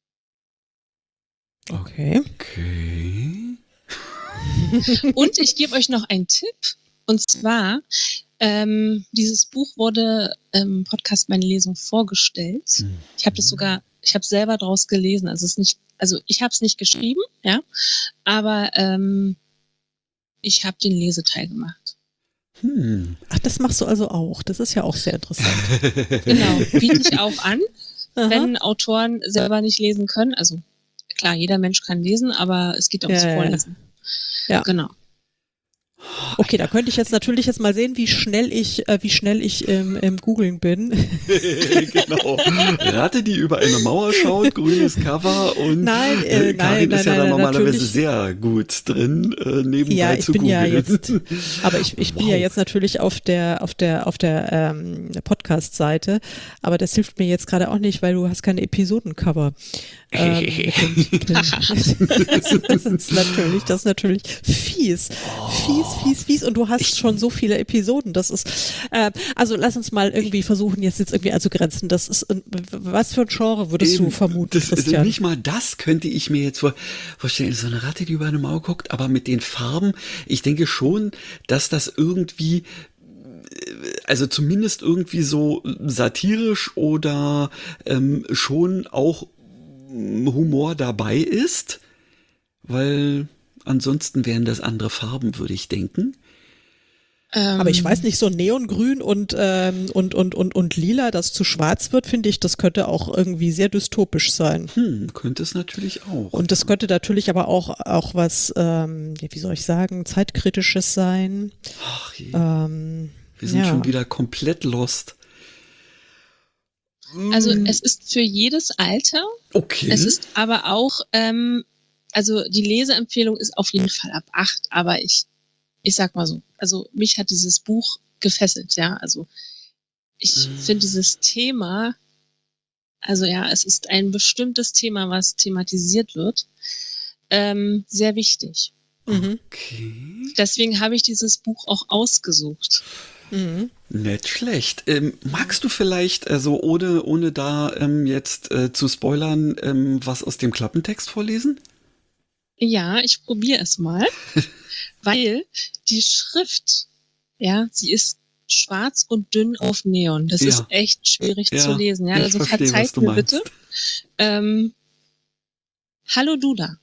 Okay. Okay. Und ich gebe euch noch einen Tipp. Und zwar, ähm, dieses Buch wurde im Podcast Meine Lesung vorgestellt. Mhm. Ich habe das sogar, ich habe selber draus gelesen. Also es ist nicht, also ich habe es nicht geschrieben, ja, aber ähm, ich habe den Leseteil gemacht. Hm. Ach, das machst du also auch. Das ist ja auch sehr interessant. Genau, biete ich auch an, Aha. wenn Autoren selber nicht lesen können. Also klar, jeder Mensch kann lesen, aber es geht ums Ja, ja, ja. Vorlesen. Ja. Genau. Okay, da könnte ich jetzt natürlich jetzt mal sehen, wie schnell ich, äh, wie schnell ich im, im Googlen bin. Genau. Ratte, die über eine Mauer schaut, grünes Cover und Nein, äh, äh, Karin nein, ist ja nein, da nein, normalerweise natürlich. sehr gut drin, äh, nebenbei Ja, ich zu bin googeln. ja jetzt, aber ich, ich bin Wow. ja jetzt natürlich auf der, auf der, auf der ähm, Podcast-Seite, aber das hilft mir jetzt gerade auch nicht, weil du hast keine Episodencover. Ähm, mit dem- das ist natürlich, das ist natürlich fies, fies, fies, fies. Und du hast schon so viele Episoden. Das ist, äh, also lass uns mal irgendwie versuchen, jetzt jetzt irgendwie anzugrenzen. Das ist, äh, was für ein Genre würdest du Eben, vermuten, das, also Christian? nicht mal das könnte ich mir jetzt vor, vorstellen. So eine Ratte, die über eine Mauer guckt, aber mit den Farben. Ich denke schon, dass das irgendwie, also zumindest irgendwie so satirisch oder ähm, schon auch Humor dabei ist, weil ansonsten wären das andere Farben, würde ich denken. Ähm, Aber ich weiß nicht, so neongrün und, ähm, und, und, und, und lila, das zu schwarz wird, finde ich, das könnte auch irgendwie sehr dystopisch sein. Hm, könnte es natürlich auch. Und das könnte natürlich aber auch, auch was, ähm, ja, wie soll ich sagen, zeitkritisches sein. Ach je. Ähm, Wir sind ja. schon wieder komplett lost. Also es ist für jedes Alter. Okay. Es ist aber auch, ähm, also die Leseempfehlung ist auf jeden Fall ab acht, aber ich, ich sag mal so, also mich hat dieses Buch gefesselt, ja, also ich Mhm. finde dieses Thema, also ja, es ist ein bestimmtes Thema, was thematisiert wird, ähm, sehr wichtig. Mhm. Okay. Deswegen habe ich dieses Buch auch ausgesucht. Mhm. Nicht schlecht. Ähm, magst du vielleicht, also ohne, ohne da ähm, jetzt äh, zu spoilern, ähm, was aus dem Klappentext vorlesen? Ja, ich probiere es mal, weil die Schrift, ja, sie ist schwarz und dünn auf Neon. Das Ja. ist echt schwierig Ja, zu lesen. Ja, ich also verstehe, was verzeiht du mir meinst. bitte. Ähm, Hallo du da.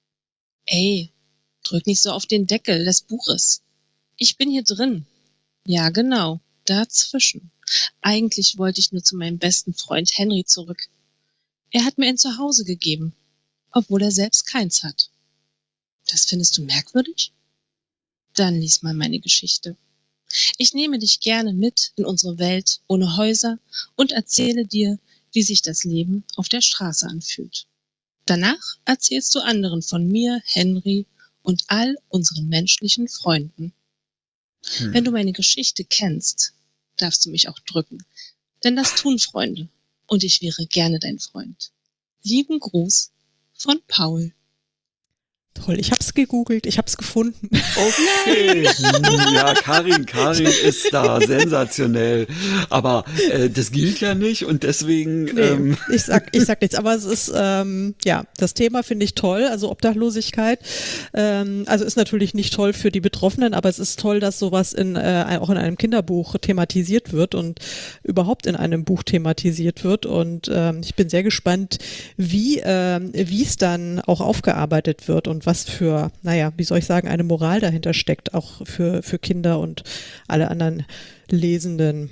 Ey, drück nicht so auf den Deckel des Buches. Ich bin hier drin. Ja, genau, dazwischen. Eigentlich wollte ich nur zu meinem besten Freund Henry zurück. Er hat mir ein Zuhause gegeben, obwohl er selbst keins hat. Das findest du merkwürdig? Dann lies mal meine Geschichte. Ich nehme dich gerne mit in unsere Welt ohne Häuser und erzähle dir, wie sich das Leben auf der Straße anfühlt. Danach erzählst du anderen von mir, Henry und all unseren menschlichen Freunden. Hm. Wenn du meine Geschichte kennst, darfst du mich auch drücken. Denn das tun Freunde. Und ich wäre gerne dein Freund. Lieben Gruß von Paul. Toll, ich habe es gegoogelt, ich habe es gefunden. Okay. Hm, ja, Karin, Karin ist da sensationell. Aber äh, das gilt ja nicht und deswegen. Nee, Ähm, ich sag, ich sag nichts, aber es ist, ähm, ja, das Thema finde ich toll, also Obdachlosigkeit, ähm, also ist natürlich nicht toll für die Betroffenen, aber es ist toll, dass sowas in, äh, auch in einem Kinderbuch thematisiert wird und überhaupt in einem Buch thematisiert wird und ähm, ich bin sehr gespannt, wie, ähm, wie es dann auch aufgearbeitet wird und was für, naja, wie soll ich sagen, eine Moral dahinter steckt, auch für, für Kinder und alle anderen Lesenden.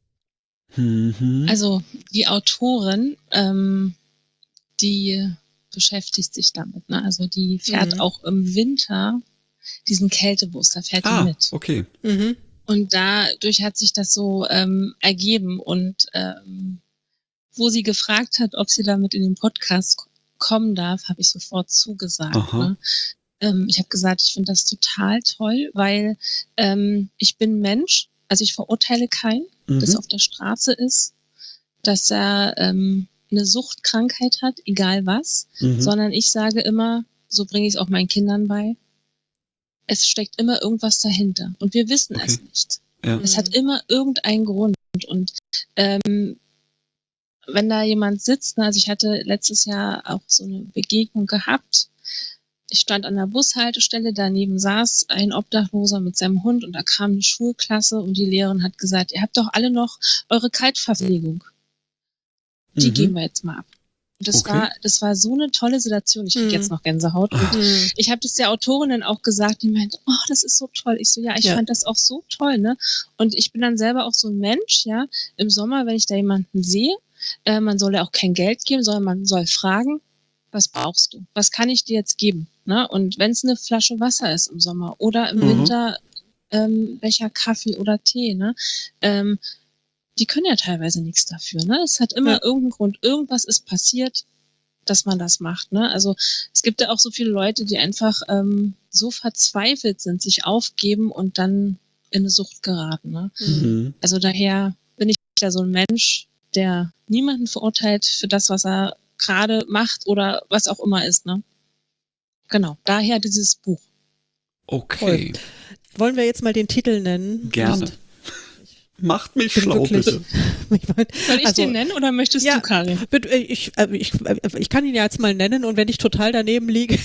mhm. Also die Autorin, ähm, die beschäftigt sich damit. Ne? Also die fährt Mhm. auch im Winter diesen Kältebus, da fährt Ah, die mit. okay. Mhm. Und dadurch hat sich das so ähm, ergeben. Und ähm, wo sie gefragt hat, ob sie damit in den Podcast kommen darf, habe ich sofort zugesagt. Aha. Ne? Ähm, ich habe gesagt, ich finde das total toll, weil ähm, ich bin Mensch, also ich verurteile keinen, Mhm. das auf der Straße ist, dass er ähm, eine Suchtkrankheit hat, egal was, Mhm. sondern ich sage immer, so bringe ich es auch meinen Kindern bei, es steckt immer irgendwas dahinter und wir wissen Okay. es nicht. Ja. Es hat immer irgendeinen Grund und ähm, wenn da jemand sitzt, ne, also ich hatte letztes Jahr auch so eine Begegnung gehabt. Ich stand an der Bushaltestelle, daneben saß ein Obdachloser mit seinem Hund und da kam eine Schulklasse und die Lehrerin hat gesagt, ihr habt doch alle noch eure Kaltverpflegung. Die Mhm. geben wir jetzt mal ab. Und das Okay. war, das war so eine tolle Situation. Ich krieg Mhm. jetzt noch Gänsehaut. Und Mhm. ich habe das der Autorin dann auch gesagt, die meinte, oh, das ist so toll. Ich so, ja, ich Ja. fand das auch so toll, ne? Und ich bin dann selber auch so ein Mensch, ja, im Sommer, wenn ich da jemanden sehe, äh, man soll ja auch kein Geld geben, sondern man soll fragen, was brauchst du? Was kann ich dir jetzt geben? Ne? Und wenn es eine Flasche Wasser ist im Sommer oder im Mhm. Winter ähm, Becher Kaffee oder Tee, ne? Ähm, die können ja teilweise nichts dafür. Ne? Es hat immer Ja. irgendeinen Grund, irgendwas ist passiert, dass man das macht. Ne? Also es gibt ja auch so viele Leute, die einfach ähm, so verzweifelt sind, sich aufgeben und dann in eine Sucht geraten. Ne? Mhm. Also daher bin ich ja so ein Mensch, der niemanden verurteilt für das, was er gerade macht oder was auch immer ist. Ne? Genau, daher dieses Buch. Okay. Wollen wir jetzt mal den Titel nennen? Gerne. Macht mich Ich bin schlau, wirklich. bitte. Ich mein, Soll ich also, den nennen oder möchtest ja, du, Karin? bitte, Ich, äh, ich, äh, ich kann ihn ja jetzt mal nennen und wenn ich total daneben liege.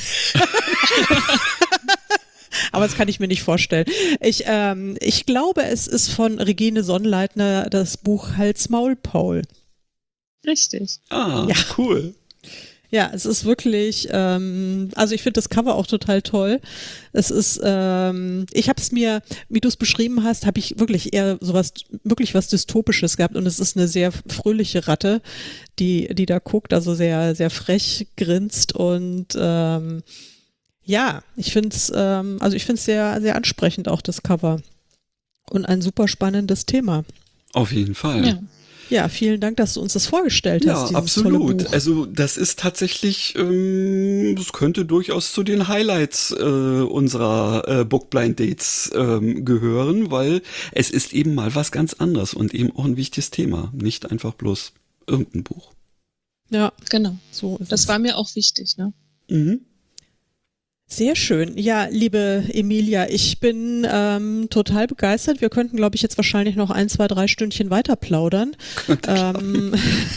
Aber das kann ich mir nicht vorstellen. Ich, ähm, ich glaube, es ist von Regine Sonnleitner das Buch Hals Maul Paul. Richtig. Ah, Ja. cool. Ja, es ist wirklich, ähm, also ich finde das Cover auch total toll. Es ist, ähm, ich habe es mir, wie du es beschrieben hast, habe ich wirklich eher sowas, wirklich was Dystopisches gehabt und es ist eine sehr fröhliche Ratte, die, die da guckt, also sehr, sehr frech grinst und ähm, ja, ich finde es, ähm, also ich finde es sehr, sehr ansprechend auch das Cover und ein super spannendes Thema. Auf jeden Fall. Ja. Ja, vielen Dank, dass du uns das vorgestellt Ja, hast. Ja, absolut. absolut. Also das ist tatsächlich, ähm, das könnte durchaus zu den Highlights äh, unserer äh, Bookblind Dates ähm, gehören, weil es ist eben mal was ganz anderes und eben auch ein wichtiges Thema, nicht einfach bloß irgendein Buch. Ja, Genau. so ist Das es. war mir auch wichtig, ne? Mhm. Sehr schön. Ja, liebe Emilia, ich bin ähm, total begeistert. Wir könnten, glaube ich, jetzt wahrscheinlich noch ein, zwei, drei Stündchen weiter plaudern. Ähm,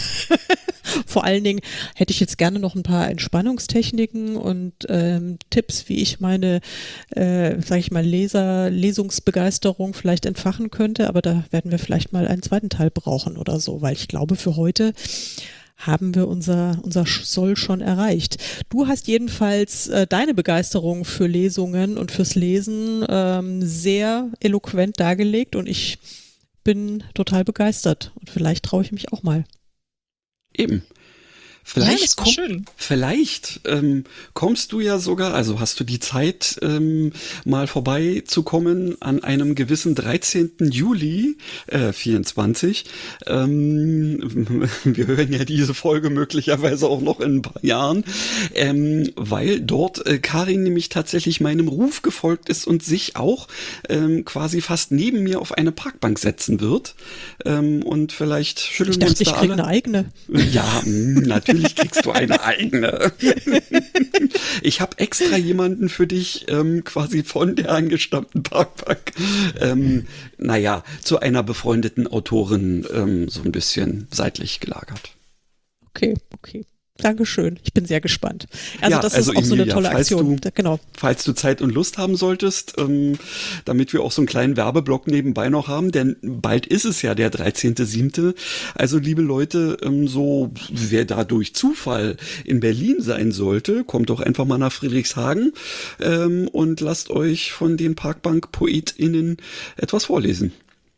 vor allen Dingen hätte ich jetzt gerne noch ein paar Entspannungstechniken und ähm, Tipps, wie ich meine, äh, sage ich mal, Leser, Lesungsbegeisterung vielleicht entfachen könnte. Aber da werden wir vielleicht mal einen zweiten Teil brauchen oder so, weil ich glaube, für heute haben wir unser, unser Soll schon erreicht. Du hast jedenfalls äh, deine Begeisterung für Lesungen und fürs Lesen ähm, sehr eloquent dargelegt und ich bin total begeistert und vielleicht traue ich mich auch mal. Eben. Ja, Vielleicht, das war komm, schön. vielleicht ähm, kommst du ja sogar, also hast du die Zeit, ähm, mal vorbeizukommen an einem gewissen dreizehnten Juli äh, vierundzwanzig. Ähm, wir hören ja diese Folge möglicherweise auch noch in ein paar Jahren, ähm, weil dort äh, Karin nämlich tatsächlich meinem Ruf gefolgt ist und sich auch ähm, quasi fast neben mir auf eine Parkbank setzen wird. Ähm, und vielleicht schütteln Ich wir uns dachte, ich da kriege alle. eine eigene. Ja, mh, natürlich kriegst du eine eigene. Ich habe extra jemanden für dich ähm, quasi von der angestammten Parkbank, ähm, naja, zu einer befreundeten Autorin ähm, so ein bisschen seitlich gelagert. Okay, okay. Dankeschön. Ich bin sehr gespannt. Also Ja, das also ist auch so eine Emilia, tolle falls Aktion. du- Genau. Falls du Zeit und Lust haben solltest, ähm, damit wir auch so einen kleinen Werbeblock nebenbei noch haben, denn bald ist es ja der dreizehnte siebte Also liebe Leute, ähm, so wer da durch Zufall in Berlin sein sollte, kommt doch einfach mal nach Friedrichshagen ähm, und lasst euch von den Parkbank-PoetInnen etwas vorlesen.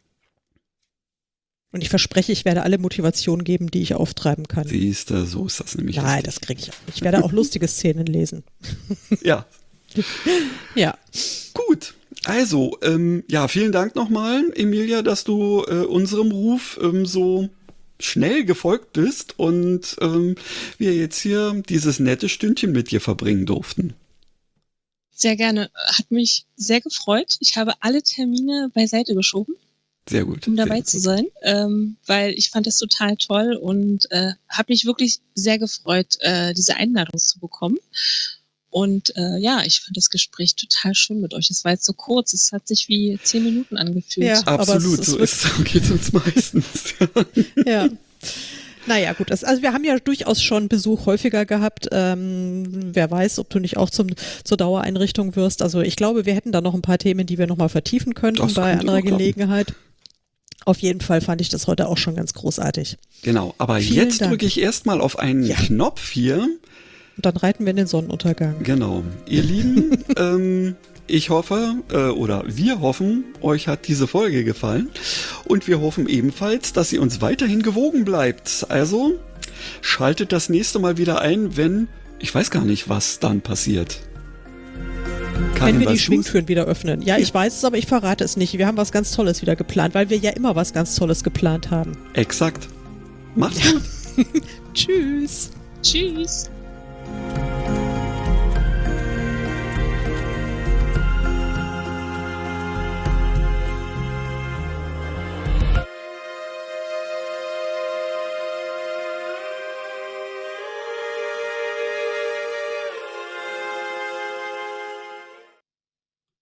Und ich verspreche, ich werde alle Motivationen geben, die ich auftreiben kann. Siehst du, so ist das nämlich. Nein, richtig. das kriege ich auch. Ich werde auch lustige Szenen lesen. Ja, Ja. gut. Also, ähm, ja, vielen Dank nochmal, Emilia, dass du äh, unserem Ruf ähm, so schnell gefolgt bist und ähm, wir jetzt hier dieses nette Stündchen mit dir verbringen durften. Sehr gerne. Hat mich sehr gefreut. Ich habe alle Termine beiseite geschoben, Sehr gut. um sehr dabei gut. zu sein, ähm, weil ich fand das total toll und äh, habe mich wirklich sehr gefreut, äh, diese Einladung zu bekommen. Und äh, ja, ich fand das Gespräch total schön mit euch. Es war jetzt so kurz, es hat sich wie zehn Minuten angefühlt. Ja. Aber Absolut, es ist so ist, so geht's uns meistens. Ja. Naja, gut. Das, also wir haben ja durchaus schon Besuch häufiger gehabt. Ähm, wer weiß, ob du nicht auch zum, zur Dauereinrichtung wirst. Also ich glaube, wir hätten da noch ein paar Themen, die wir nochmal vertiefen könnten Das bei könnte anderer noch kommen. Gelegenheit. Auf jeden Fall fand ich das heute auch schon ganz großartig. Genau, aber Vielen jetzt Dank. drücke ich erstmal auf einen Ja. Knopf hier. Und dann reiten wir in den Sonnenuntergang. Genau. Ihr Lieben, ähm, ich hoffe, äh, oder wir hoffen, euch hat diese Folge gefallen. Und wir hoffen ebenfalls, dass ihr uns weiterhin gewogen bleibt. Also, schaltet das nächste Mal wieder ein, wenn, ich weiß gar nicht, was dann passiert. Karin, Wenn wir die weißt du's? Schwingtüren wieder öffnen. Ja, ich weiß es, aber ich verrate es nicht. Wir haben was ganz Tolles wieder geplant, weil wir ja immer was ganz Tolles geplant haben. Exakt. Macht's gut. Tschüss. Tschüss.